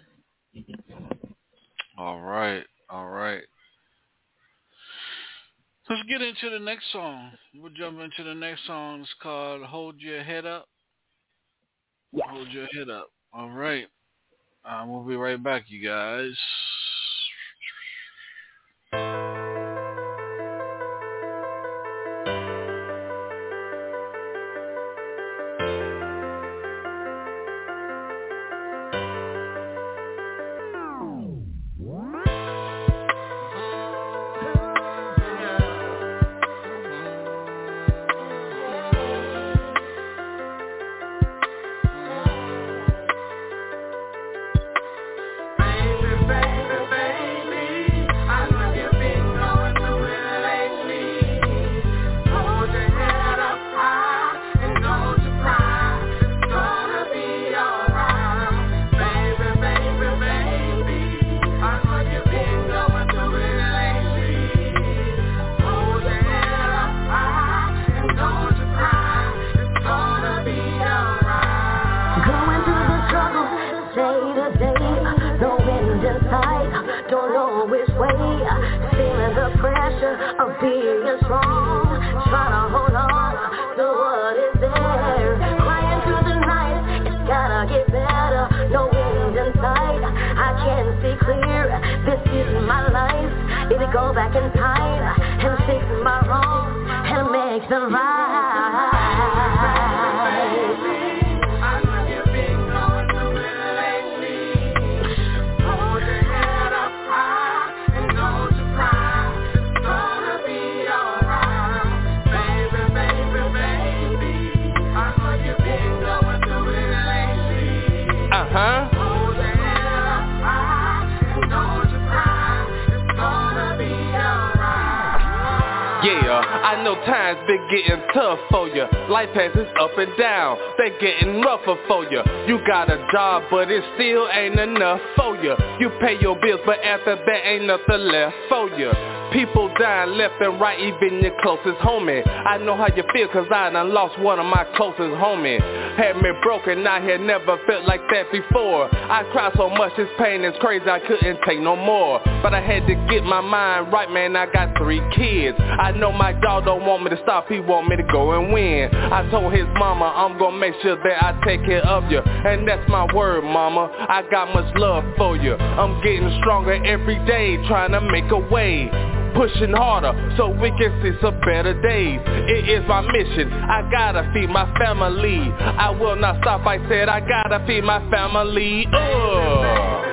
All right. All right. Let's get into the next song. We'll jump into the next song. It's called Hold Your Head Up. Yeah. Hold Your Head Up. All right. Uh, we'll be right back, you guys. Of being strong, trying to hold on to what is there. Crying through the night, it's gotta get better. No wind in sight, I can see clear. This is my life. If you go back in time and fix my wrongs and make them right. Huh? Yeah, I know times been getting tough for you. Life has its up and down, they getting rougher for you. You got a job, but it still ain't enough for you. You pay your bills, but after that ain't nothing left for you. People dying left and right, even your closest homie. I know how you feel cause I done lost one of my closest homie. Had me broken, I had never felt like that before. I cried so much, this pain is crazy, I couldn't take no more. But I had to get my mind right, man, I got three kids. I know my dog don't want me to stop, he want me to go and win. I told his mama, I'm gonna make sure that I take care of you. And that's my word, mama, I got much love for you. I'm getting stronger every day, trying to make a way. Pushing harder so we can see some better days. It is my mission, I gotta feed my family. I will not stop, I said I gotta feed my family. Ugh.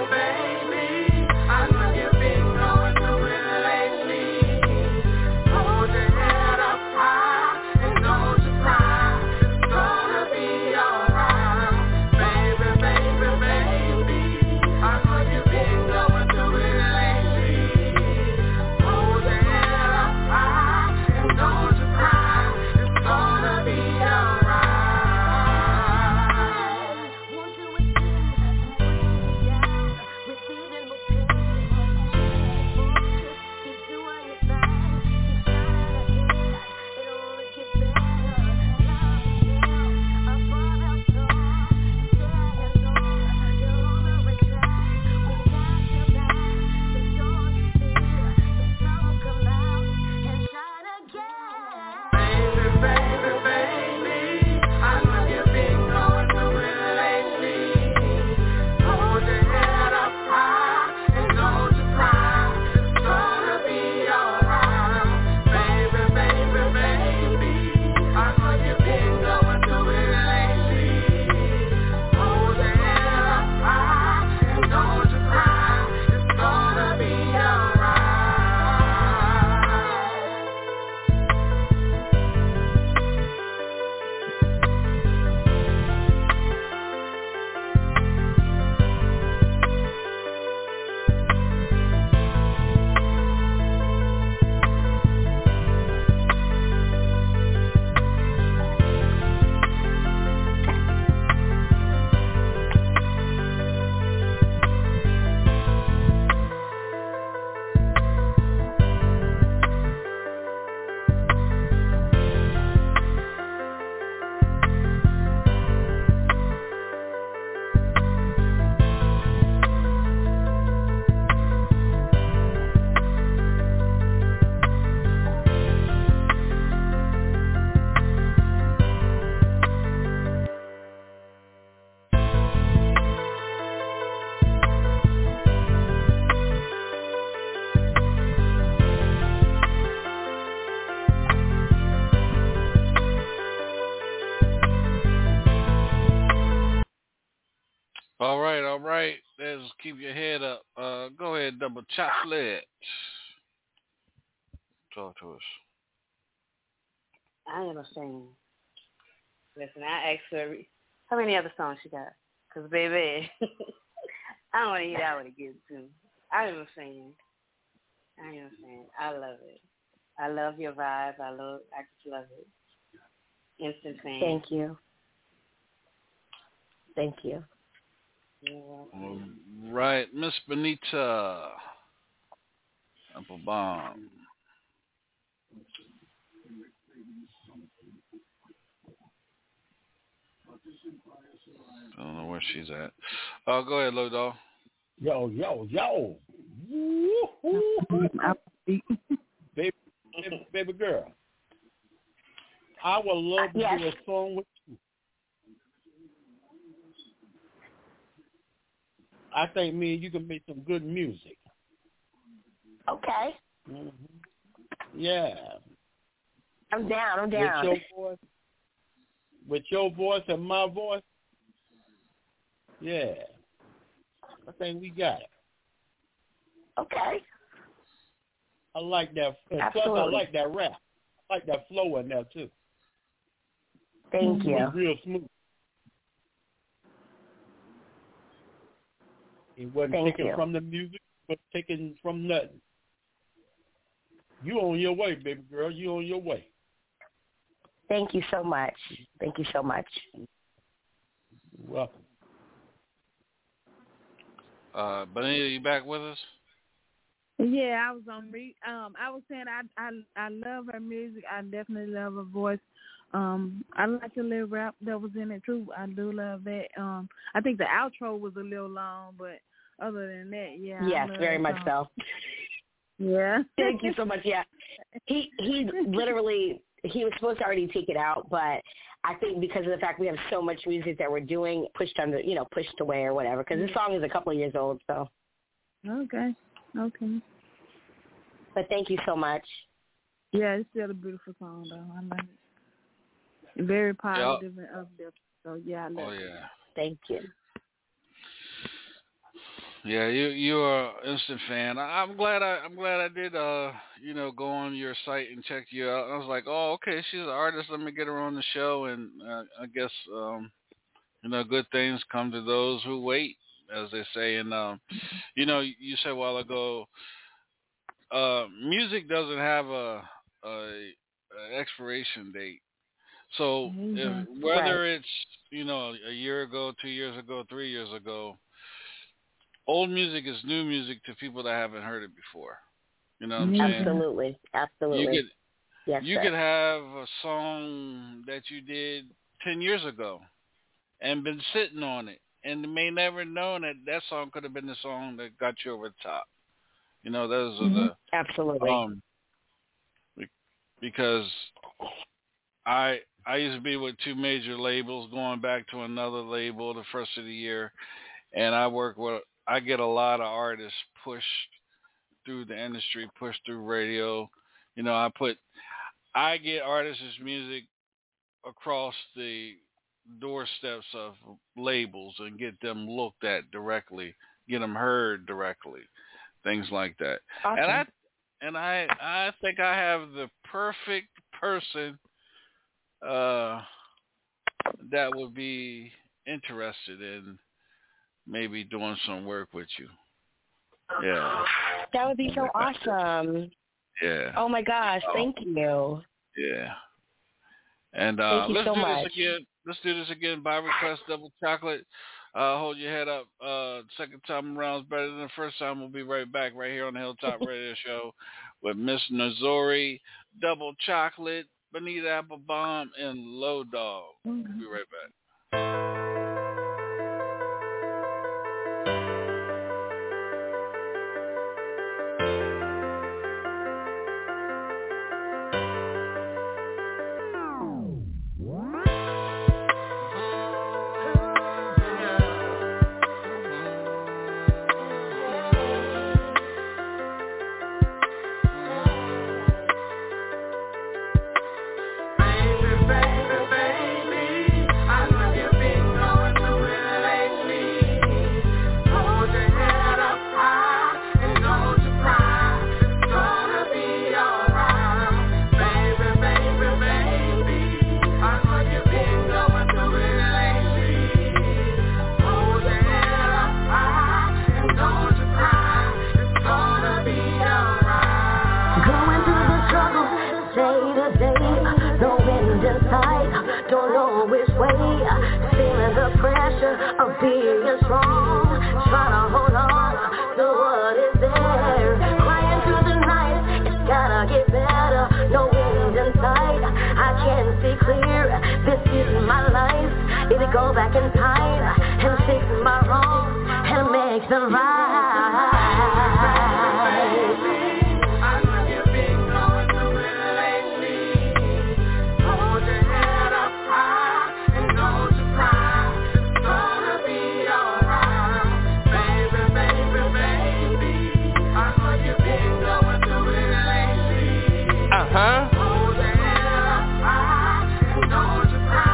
All right, all right. Let's keep your head up. Uh, go ahead, double chocolate. Talk to us. I ain't saying. Listen, I asked her how many other songs she got. Because, baby, I don't want to hear that one again, too. I ain't saying. I ain't saying. I love it. I love your vibe. I love. I just love it. Instant fan. Thank you. Thank you. All right, Miss Benita. Apple Bomb. I don't know where she's at. Oh, go ahead, Low Dog. Yo, yo, yo. baby, baby, baby girl. I would love to yes. do a song with you. I think me and you can make some good music. Okay. Mm-hmm. Yeah. I'm down. I'm down. With your voice, with your voice and my voice, yeah. I think we got it. Okay. I like that. And plus, I like that rap. I like that flow in there, too. Thank you. It's real smooth. It wasn't Thank taken you. from the music, but taken from nothing. You on your way, baby girl. You on your way. Thank you so much. Thank you so much. You're welcome. Uh, Benita, you back with us? Yeah, I was on re um I was saying I I I love her music. I definitely love her voice. Um I like the little rap that was in it too. I do love that. Um I think the outro was a little long, but other than that, yeah. Yes, very much so. Yeah. Thank you so much. Yeah. He he literally he was supposed to already take it out, but I think because of the fact we have so much music that we're doing, pushed under, you know, pushed away or whatever. Because the song is a couple of years old, so. Okay. Okay. But thank you so much. Yeah, it's still a beautiful song, though. I like it. Very positive yep. and uplifting. So yeah, I love oh, it. yeah. Thank you. Yeah, you you are an instant fan. I, I'm glad I I'm glad I did uh you know go on your site and check you out. I was like, oh okay, she's an artist. Let me get her on the show, and uh, I guess um you know good things come to those who wait, as they say. And um you know you said a while ago, uh music doesn't have a a, a expiration date. So mm-hmm. if, whether right. it's you know a year ago, two years ago, three years ago. Old music is new music to people that haven't heard it before. You know what I'm saying? Absolutely, absolutely. You could, yes, you sir. could have a song that you did ten years ago and been sitting on it, and you may never know that that song could have been the song that got you over the top. You know, those mm-hmm. are the absolutely. Um, because I I used to be with two major labels, going back to another label the first of the year, and I work with. I get a lot of artists pushed through the industry, pushed through radio. You know, I put, I get artists' music across the doorsteps of labels and get them looked at directly, get them heard directly, things like that. Awesome. And I, and I, I think I have the perfect person uh, that would be interested in maybe doing some work with you. Yeah. That would be so awesome. Yeah. Oh my gosh, oh. thank you. Yeah. And uh, thank you let's so do much. this again. Let's do this again by request, double chocolate. Uh, hold your head up. Uh, second time around is better than the first time. We'll be right back right here on the Hilltop Radio Show with Miss Nazori, Double Chocolate, Bonita Applebaum, and Low Dog. Mm-hmm. We'll be right back. Go back in time and fix my wrongs and make them right. I know you've been going through it lately. Hold your head up high and don't you cry. It's gonna be alright, baby, baby, baby. I know you've been going through it lately. Uh huh. Hold your head up high and don't you cry.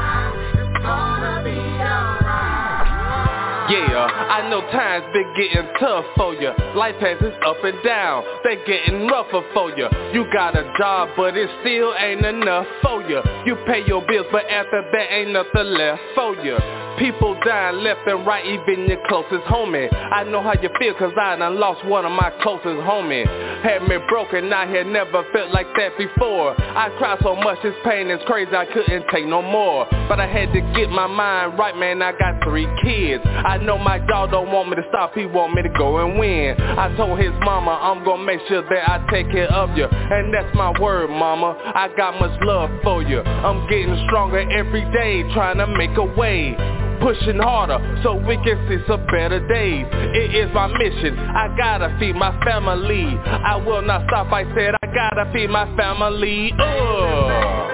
Yeah, I know times been getting tough for you. Life has its up and down, they getting rougher for you. You got a job, but it still ain't enough for you. You pay your bills, but after that ain't nothing left for you. People dying left and right, even your closest homie. I know how you feel cause I done lost one of my closest homie. Had me broken, I had never felt like that before. I cried so much, this pain is crazy, I couldn't take no more. But I had to get my mind right, man, I got three kids. I know my dog don't want me to stop, he want me to go and win. I told his mama, I'm gonna make sure that I take care of you. And that's my word, mama, I got much love for you. I'm getting stronger every day, trying to make a way. Pushing harder so we can see some better days. It is my mission, I gotta feed my family. I will not stop, I said I gotta feed my family. Ugh.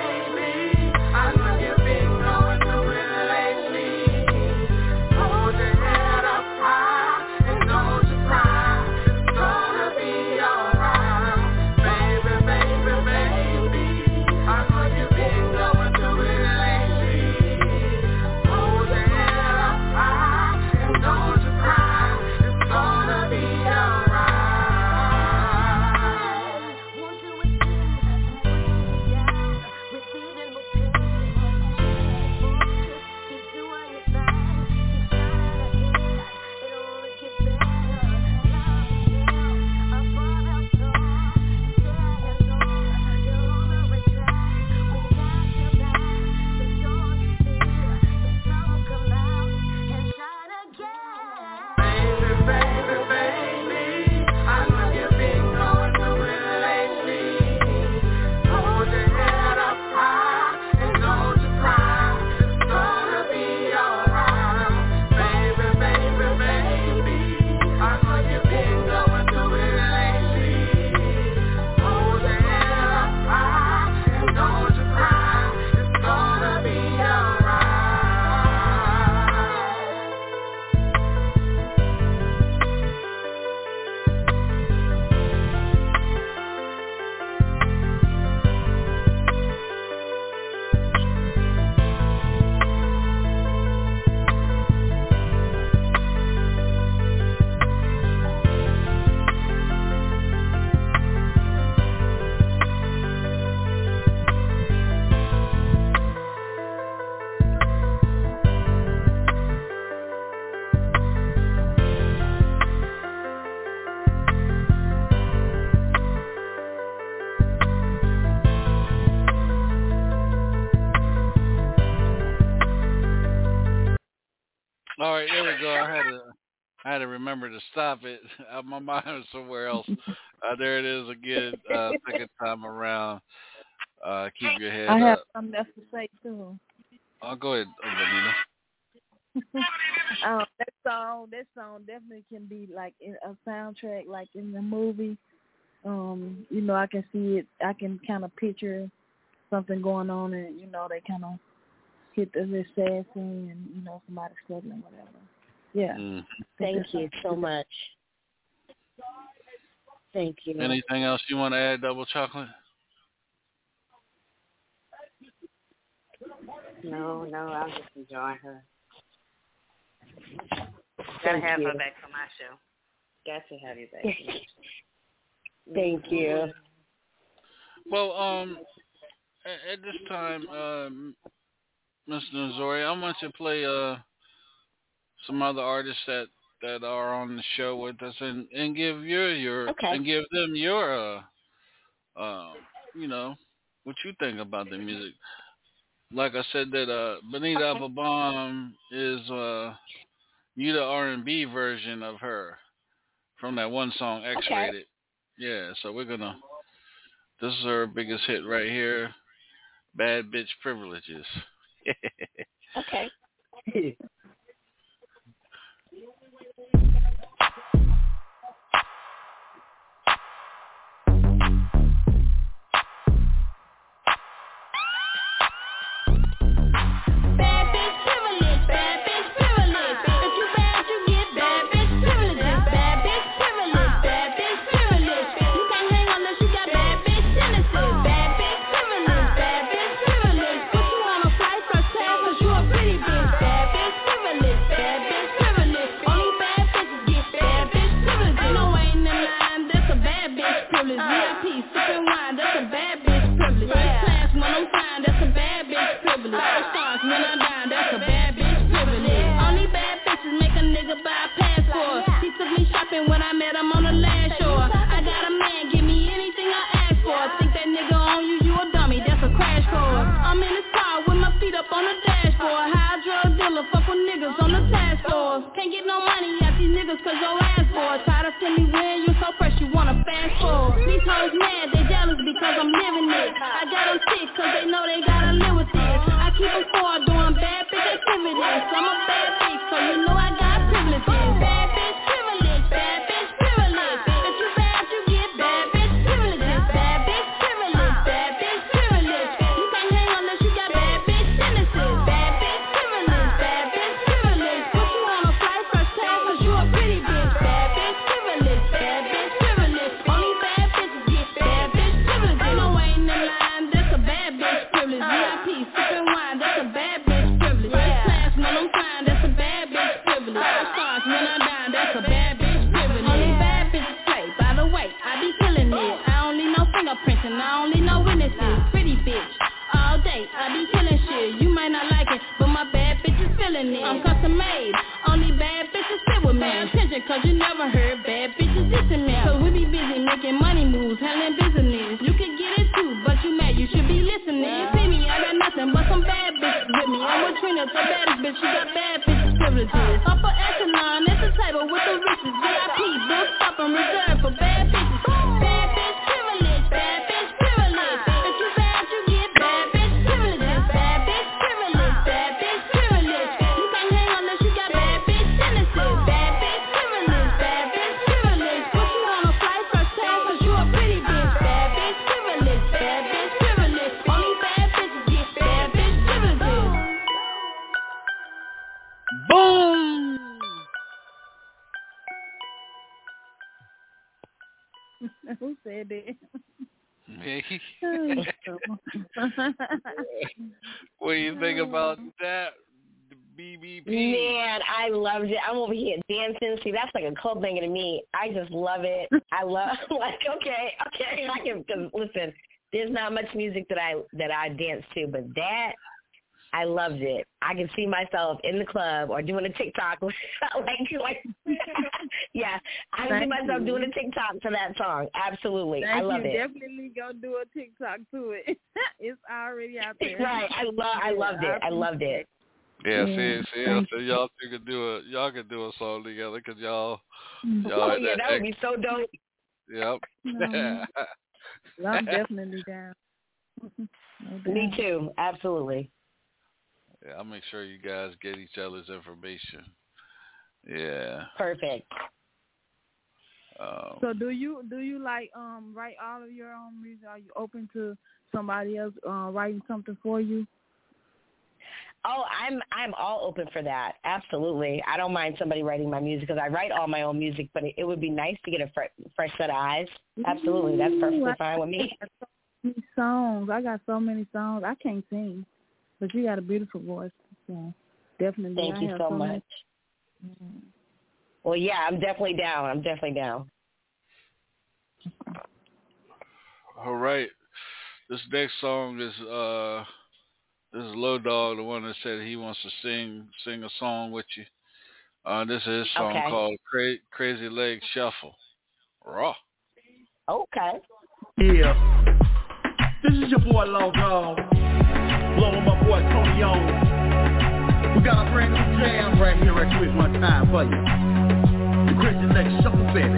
All right, there we go. I had to, I had to remember to stop it. My mind was somewhere else. Uh, there it is again, uh, second time around. Uh, keep your head I have up. something else to say too. I'll go ahead, Vanita. um, that song, that song definitely can be like in a soundtrack, like in the movie. Um, you know, I can see it. I can kind of picture something going on, and you know, they kind of hit the this sad scene, and you know, somebody struggling, whatever. Yeah. Mm. Thank you so much. Thank you. Anything else you want to add, Double Chocolate? No, no, I'm just enjoying her. Thank Gotta have you. her back for my show. Got to have you back. Thank you. Well, um, at, at this time, um, Mister Nazori, I want you to play uh some other artists that, that are on the show with us, and, and give your your okay. and give them your uh, uh you know, what you think about the music. Like I said, that uh, Bonita okay. Applebum is uh, you the R and B version of her from that one song X-Rated. Okay. Yeah, so we're gonna. This is her biggest hit right here, Bad Bitch Privileges. Okay. When I die, that's a bad bitch no money at these niggas cause your ass bored. Try to see me win, you so fresh, you wanna fast forward. These hoes mad, they jealous because I'm living it. I got them sick cause they know they gotta live with it. I keep them forward doing bad bitch activities. I'm a bad bitch, so you know I got privileges. Bad bitch privilege, bad bitch privilege. If you bad, you get bad bitch privileges. Bad bitch privilege, bad bitch privilege. You can't hang unless you got bad bitch sentences. Bad bitch privilege, bad bitch privilege. Put you on a flight first class cause you a pretty bitch. Bad bitch privilege, bad bitch privilege. Only bad bitches get bad bitch privilege. Ain't no waiting in line, that's a bad bitch privilege. V I P, sipping wine, that's a bad bitch privilege. First class when I'm flying, that's a bad bitch privilege. First class when I dine, that's a bad bitch privilege. Only bad bitches play, by the way, I be killing it. I don't need no fingerprints and I don't need no witnesses. Pretty bitch, all day, I be killing shit. You might not like it, but my bad bitch is feeling it. I'm custom made, only bad bitches sit with me. Pay attention cause you never heard bad bitches dissing me. Cause we be busy making money moves, handling business. You can get it too, but you mad, you should be listening. You see me, I got nothing but some bad bitches with me. I'm with Trina, the baddest bitch, she got bad bitches privileges. Upper echelon at the table with the riches. V I P, booked up and reserved for bad bitches. Bad bitch privilege, bad bitch privilege. If you bad, you get bad bitch privileges. Bad bitch privilege, bad bitch privilege. You can't hang unless you got bad bitch sentences. Bad bitch privilege, bad bitch privilege. Put you on a flight first class cause you a pretty bitch. Bad bitch privilege, bad bitch privilege. Only bad bitches get bad bitch privileges. Boom! Who said that? Me. What do you think about that? The B B P. Man, I loved it. I'm over here dancing. See, that's like a club banger to me. I just love it. I love, like, okay, okay, I can, cause listen, there's not much music that I that I dance to, but that, I loved it. I can see myself in the club or doing a TikTok, like, like, yeah, I can see myself doing a TikTok to that song. Absolutely, Thank I love you. it. Definitely go do a TikTok to it. It's already out there. Right, I love, I loved it. I loved it. Yeah, Yeah, see, see, thank so y'all two could do a y'all could do a song together because y'all, y'all Oh had yeah, that would be so dope. Yep. Mhm. Well, I'm definitely down. No Me doubt. too, absolutely. Yeah, I'll make sure you guys get each other's information. Yeah. Perfect. Um, So do you do you like um write all of your own music? Are you open to somebody else uh, writing something for you? Oh, I'm I'm all open for that. Absolutely. I don't mind somebody writing my music because I write all my own music, but it, it would be nice to get a fre- fresh set of eyes. Absolutely. That's perfectly Ooh, fine with me. I got so many songs. I got so many songs. I can't sing, but you got a beautiful voice. So definitely. Thank I you have so so much. many. Mm-hmm. Well, yeah, I'm definitely down. I'm definitely down. all right. This next song is uh, this is Low Dog, the one that said he wants to sing sing a song with you. Uh, this is his song Okay. called Cra- Crazy Leg Shuffle. Raw. Okay. Yeah. This is your boy Low Dog. Along with my boy Tony on. We got a brand new jam right here at Quick One Time for you. The Crazy Leg Shuffle, baby.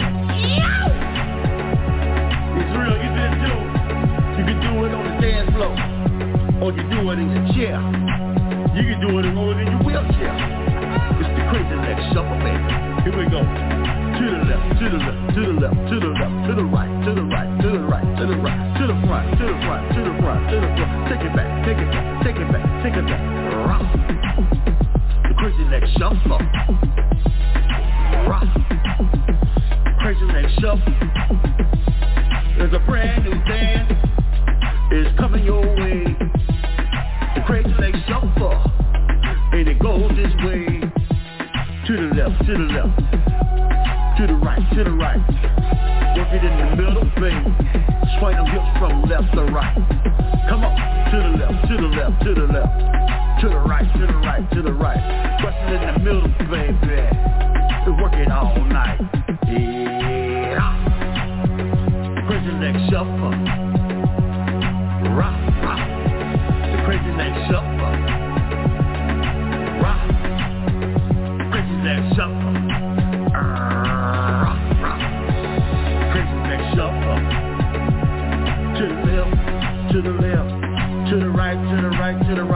It's real easy to do. You can do it on the dance floor. Or you do it in your chair. You can do it rolling in your wheelchair. It's the Crazy Leg Shuffle, baby. Here we go. To the left, to the left, to the left, to the left, to the right, to the right, to the right, to the right, to the front, to the front, to the front, to the front. Take it back, take it back, take it back, take it back. Rock. The Crazy Leg Shuffle. Rock. Crazy Leg Shuffle. There's a brand new dance. It's coming your way. The Crazy Leg Shuffle. And it goes this way. To the left, to the left. To the right, to the right. Work it in the middle, baby. Swing them hips from left to right. Come on. To the left, to the left, to the left. To the right, to the right, to the right. Bust it in the middle, baby. We work it all night. Yeah. Crazy Leg Shuffle. Rock, rock. The Crazy Leg Shuffle. Rock. Crazy Leg Shuffle.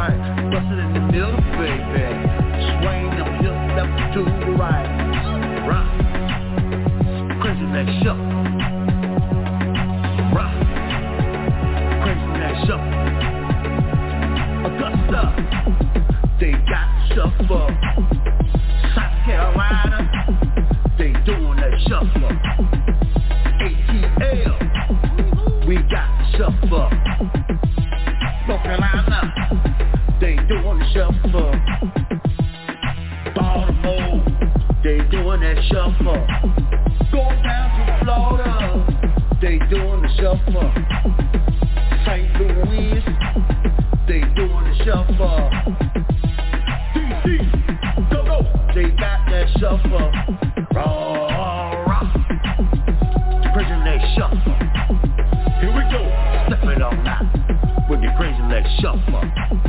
right. Bust it in the middle, baby. Swing them hips left to the right. Rock. Crazy that shuffle. Rock. Crazy that shuffle. Augusta. They got shuffle. South Carolina. They doing that shuffle. A T L. We got shuffle. North Carolina, they doing the shuffle. Baltimore, they doing that shuffle. Going down to Florida, they doing the shuffle. Saint Louis, they doing the shuffle. D C, go go, they got that shuffle. Raw, raw, prison that shuffle. Here we go, step it on now. With the crazy leg shuffle.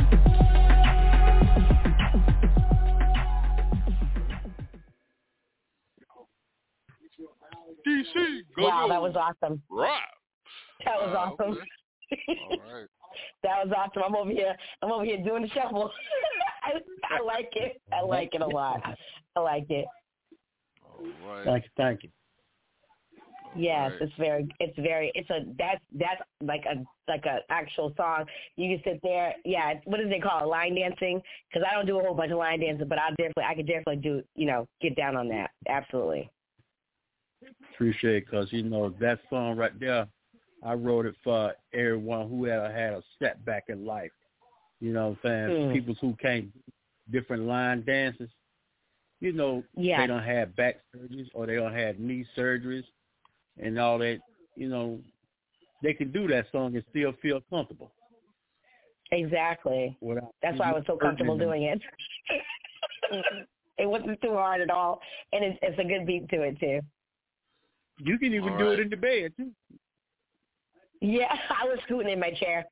D C, go wow, go. that was awesome. Right. That was uh, awesome. Okay. All right. That was awesome. I'm over here. I'm over here doing the shuffle. I, I like it. I like it a lot. I like it. All right. Thank you. Thank you. Yes, right. it's very, it's very, it's a, that's, that's like a, like a actual song. You can sit there, yeah, what do they call it, line dancing? Because I don't do a whole bunch of line dancing, but I definitely, I could definitely do, you know, get down on that. Absolutely. Appreciate it, because, you know, that song right there, I wrote it for everyone who had, had a setback in life. You know what I'm saying? Hmm. People who can't, different line dances, you know, yeah. they don't have back surgeries or they don't have knee surgeries. And all that, you know, they can do that song and still feel comfortable. Exactly. Without That's why I was so comfortable doing it. It wasn't too hard at all, and it's, it's a good beat to it too. You can even all do right. it in the bed too. Yeah, I was scooting in my chair.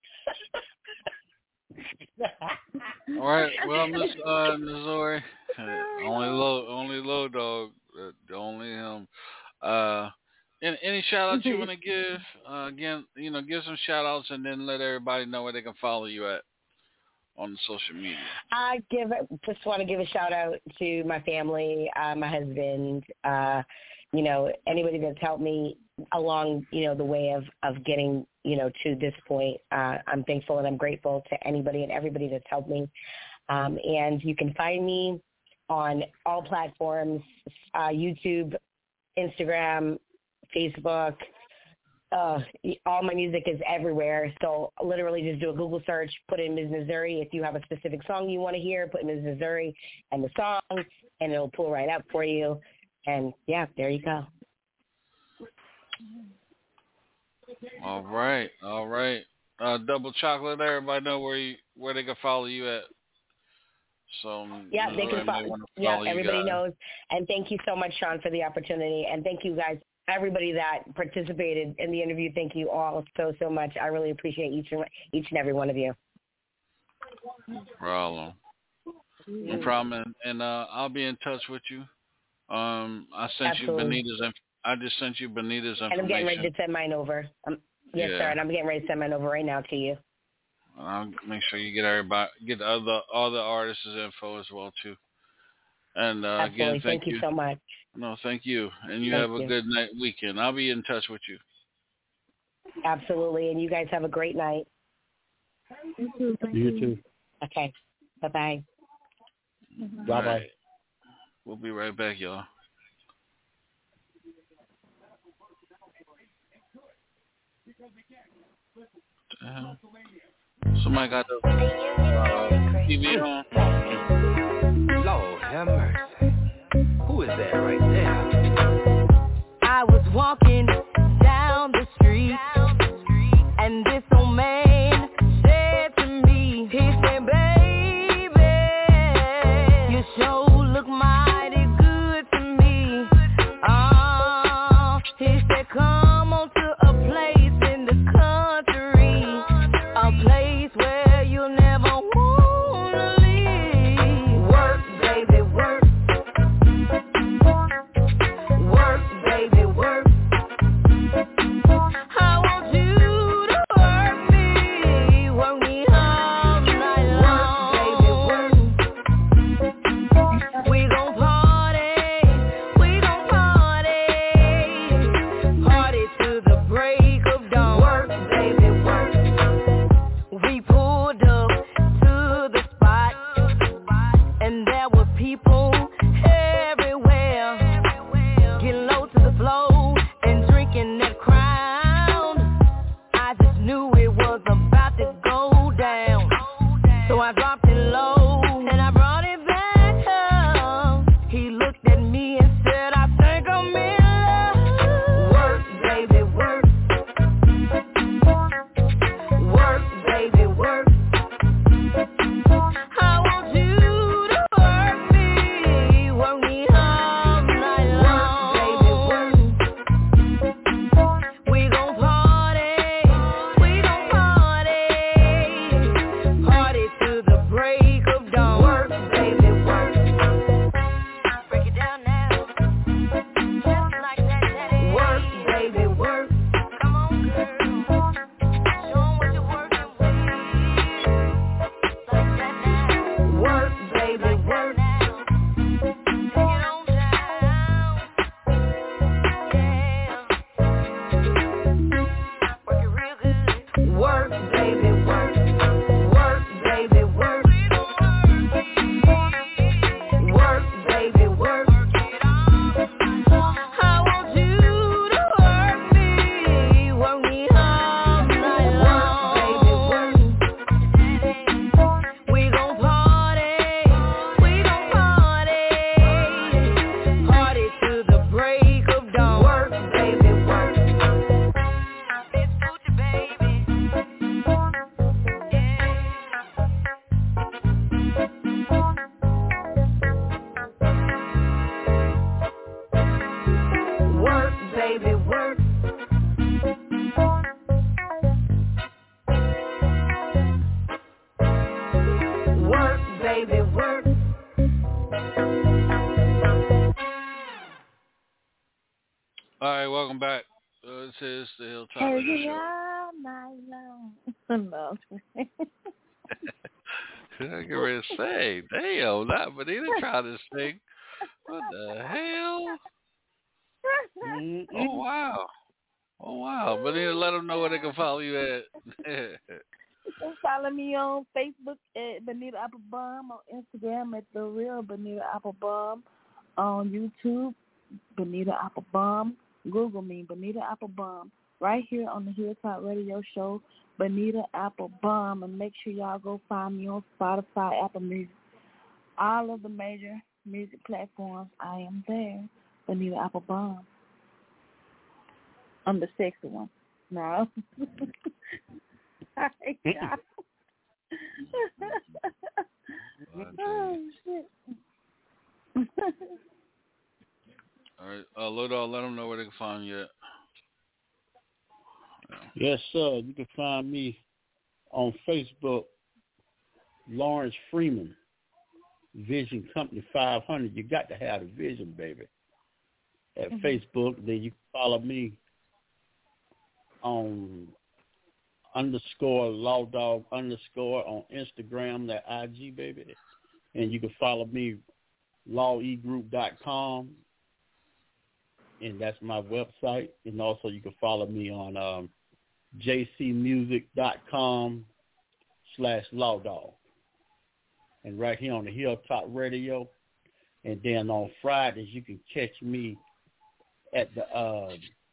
All right. Well, Miss uh, Missouri, uh, only low, only low dog, uh, only him. Uh, And any shout outs you want to give? Uh, again, you know, give some shout outs and then let everybody know where they can follow you at on the social media. I give just want to give a shout out to my family, uh, my husband, uh, you know, anybody that's helped me along, you know, the way of, of getting, you know, to this point. Uh, I'm thankful and I'm grateful to anybody and everybody that's helped me. Um, and you can find me on all platforms, uh, YouTube, Instagram, Facebook, uh, all my music is everywhere. So literally just do a Google search, put in Miz Missouri. If you have a specific song you want to hear, put Miz Missouri and the song, and it'll pull right up for you. And, yeah, there you go. All right. All right. Uh, Double Chocolate, everybody know where you, where they can follow you at. So yeah, they can follow. follow Yeah, you everybody guys. knows. And thank you so much, Sean, for the opportunity. And thank you guys, everybody that participated in the interview. Thank you all so, so much. I really appreciate each and, each and every one of you. Problem. No problem. And, and uh, I'll be in touch with you. Um, I sent Absolutely. you Benita's. Inf- I just sent you Benita's information. And I'm getting ready to send mine over. Um, yes, Yeah. sir. And I'm getting ready to send mine over right now to you. I'll make sure you get everybody, get the other all the artists' info as well too. And uh, Absolutely. again, thank, thank you. you so much. No, thank you, and you Thank have a you. good night weekend. I'll be in touch with you. Absolutely, and you guys have a great night. You too. Thank You you. too. Okay. Bye bye. Bye All bye. right. We'll be right back, y'all. Uh, somebody got the uh, T V on. Lord have mercy. Who is that right there? I was walking down the street, and this old man said to me, he said, baby, you sure look mighty good to me. Uh, he said, come on to a place in the country, a place where you'll never wanna leave. Work, baby, work. Work, baby, work. I want you to work me, work me all night long. is the Hilltop Hey, Radio Show. yeah, my love. No. I get ready to say, damn, not Benita trying to sing. What the hell? Mm-mm. Oh, wow. Oh, wow. Benita, let them know where they can follow you at. You can follow me on Facebook at Benita Applebaum, on Instagram at The Real Benita Applebaum, on YouTube, Benita Applebaum. Google me, Benita Applebaum, right here on the Hilltop Radio Show, Benita Applebaum, and make sure y'all go find me on Spotify, Apple Music, all of the major music platforms. I am there, Benita Applebaum. I'm the sexy one. No. Oh, shit. All right, uh, Lodo, let them know where they can find you at. Yes, sir. You can find me on Facebook, Lawrence Freeman, Vision Company five hundred. You got to have the vision, baby. At mm-hmm. Facebook, then you can follow me on underscore Law Dog underscore on Instagram, that I G, baby. And you can follow me, law e group dot com, and that's my website. And also you can follow me on um, j c music dot com slash Law Dog. And right here on the Hilltop Radio. And then on Fridays, you can catch me at the, uh,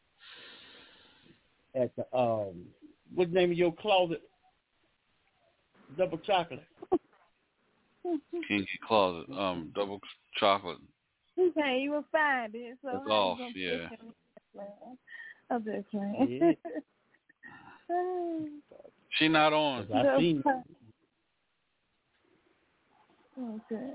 at the, um, what's the name of your closet? Double Chocolate. Kinky Closet, um, Double Chocolate. Okay, you will find it. So it's off, yeah. I'm just playing. Yeah. She not on. I seen okay.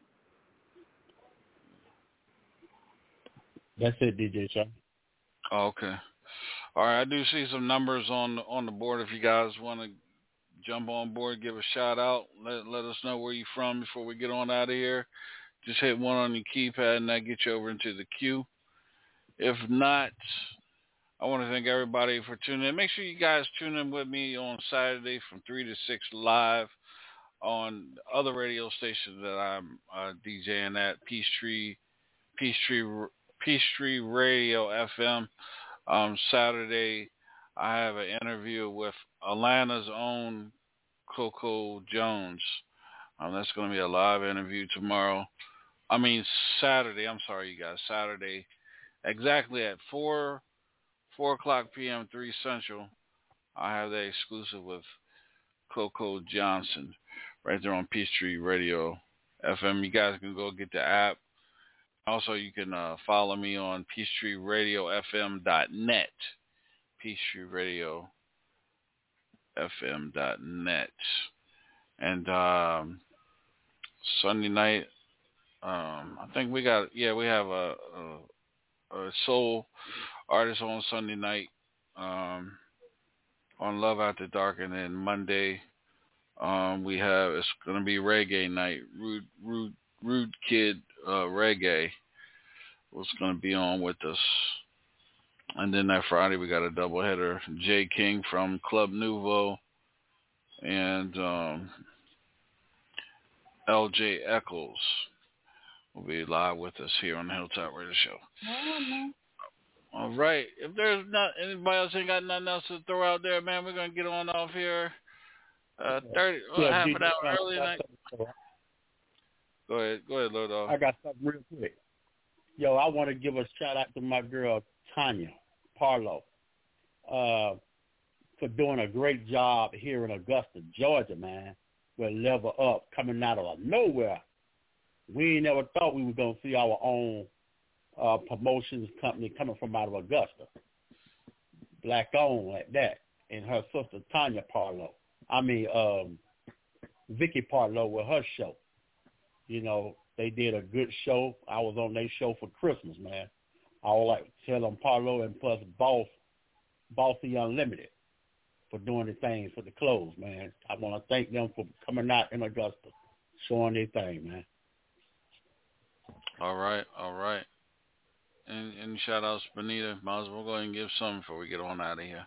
That's it, D J Shaw. Oh, okay. All right, I do see some numbers on the, on the board. If you guys want to jump on board, give a shout out. Let let us know where you're from before we get on out of here. Just hit one on your keypad, and that gets you over into the queue. If not, I want to thank everybody for tuning in. Make sure you guys tune in with me on Saturday from three to six live on other radio stations that I'm uh, DJing at, Peachtree, Peachtree, Peachtree Radio F M. Um, Saturday, I have an interview with Atlanta's own Coco Jones. Um, that's going to be a live interview tomorrow. I mean, Saturday. I'm sorry, you guys. Saturday, exactly at four, four o'clock p.m., three Central. I have that exclusive with Coco Johnson right there on Peachtree Radio F M. You guys can go get the app. Also, you can uh, follow me on peachtree radio f m dot net. Peachtree Radio F M dot net. And um, Sunday night, um, I think we got, yeah, we have a, a, a soul artist on Sunday night um, on Love After Dark. And then Monday, um, we have, it's going to be reggae night. Rude, rude, rude Kid uh, Reggae was going to be on with us. And then that Friday, we got a doubleheader. Jay King from Club Nouveau and um, L J Eccles will be live with us here on the Hilltop Radio Show. Mm-hmm. All right. If there's not anybody else ain't got nothing else to throw out there, man, we're going to get on off here. Uh, thirty, yeah, half D J an hour early tonight. Go ahead. Go ahead, Lodo. I got something real quick. Yo, I want to give a shout out to my girl, Tanya Parlow, uh, for doing a great job here in Augusta, Georgia, man. We're Level Up, coming out of nowhere. We ain't never thought we were going to see our own uh, promotions company coming from out of Augusta. Black owned like that. And her sister, Tanya Parlow. I mean, um, Vicky Parlow with her show. You know, they did a good show. I was on their show for Christmas, man. I would like to tell them Parlow and plus Boss, Bossy Unlimited for doing the things for the clothes, man. I want to thank them for coming out in Augusta, showing their thing, man. All right, all right. and, and shout outs to Benita. Might as well go ahead and give some before we get on out of here.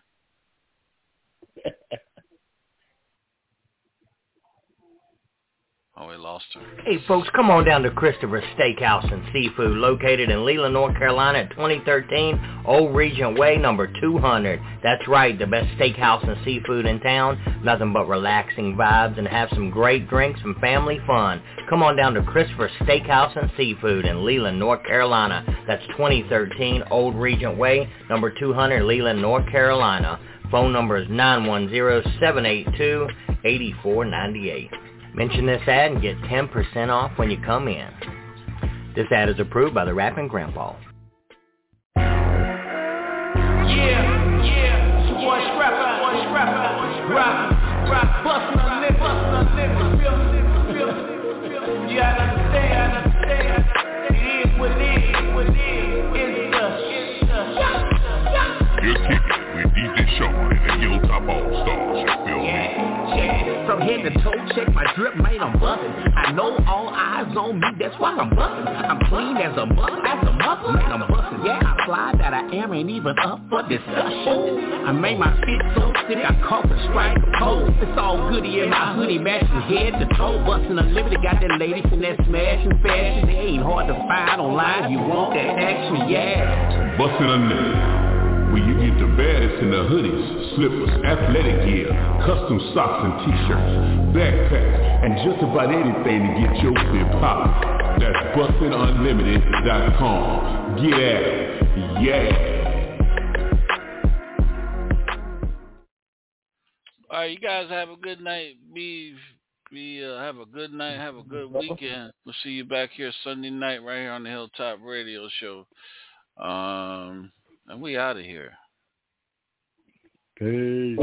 Oh, we lost her. Hey, folks, come on down to Christopher's Steakhouse and Seafood, located in Leland, North Carolina at twenty thirteen Old Regent Way, number two hundred. That's right, the best steakhouse and seafood in town. Nothing but relaxing vibes and have some great drinks and family fun. Come on down to Christopher's Steakhouse and Seafood in Leland, North Carolina. That's twenty thirteen Old Regent Way, number two hundred, Leland, North Carolina. Phone number is nine one zero, seven eight two, eight four nine eight. Mention this ad and get ten percent off when you come in. This ad is approved by the Rapping Grandpa. Yeah, yeah, it's your boy Scrapper, boy Scrapper, rock, rock, bustin' a lip, bustin' a lip, feel, feel, feel. You gotta understand, understand, it is what it is, what it is, it's the, it's the. You're kicking with D J Sean and the Hilltop All-Stars, you feel me? Yeah, from head to toe, check my drip, man, I'm bustin'. I know all eyes on me, that's why I'm bustin'. I'm clean as a mother, as a mother, man, I'm bustin'. Yeah, I fly that I am, ain't even up for discussion. I made my fit so sick, I caught the strike pole. It's all goody in my hoodie, matching head to toe. Bustin' Unlimited, got that lady from that smashing fashion. They ain't hard to find online, you want that action, yeah. Bustin' Unlimited, where you get the baddest in the hoodies, slippers, athletic gear, custom socks and t-shirts, backpacks, and just about anything to get your fit poppin'. That's bustin unlimited dot com. Get at it, yeah. All right, you guys have a good night. Be, be, uh, have a good night. Have a good weekend. We'll see you back here Sunday night right here on the Hilltop Radio Show. Um... And we out of here. Peace.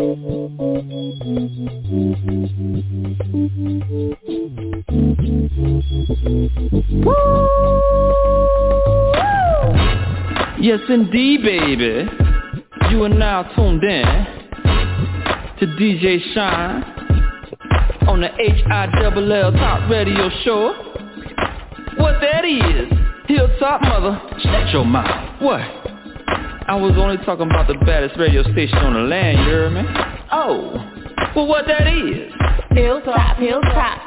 Yes, indeed, baby. You are now tuned in to D J Shine on the H I L L Top Radio Show. What that is? Hilltop mother, shut your mouth. What? I was only talking about the baddest radio station on the land, you hear me? Oh, well what that is? Hilltop, Hilltop.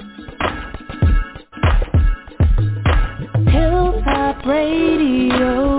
Hilltop Radio.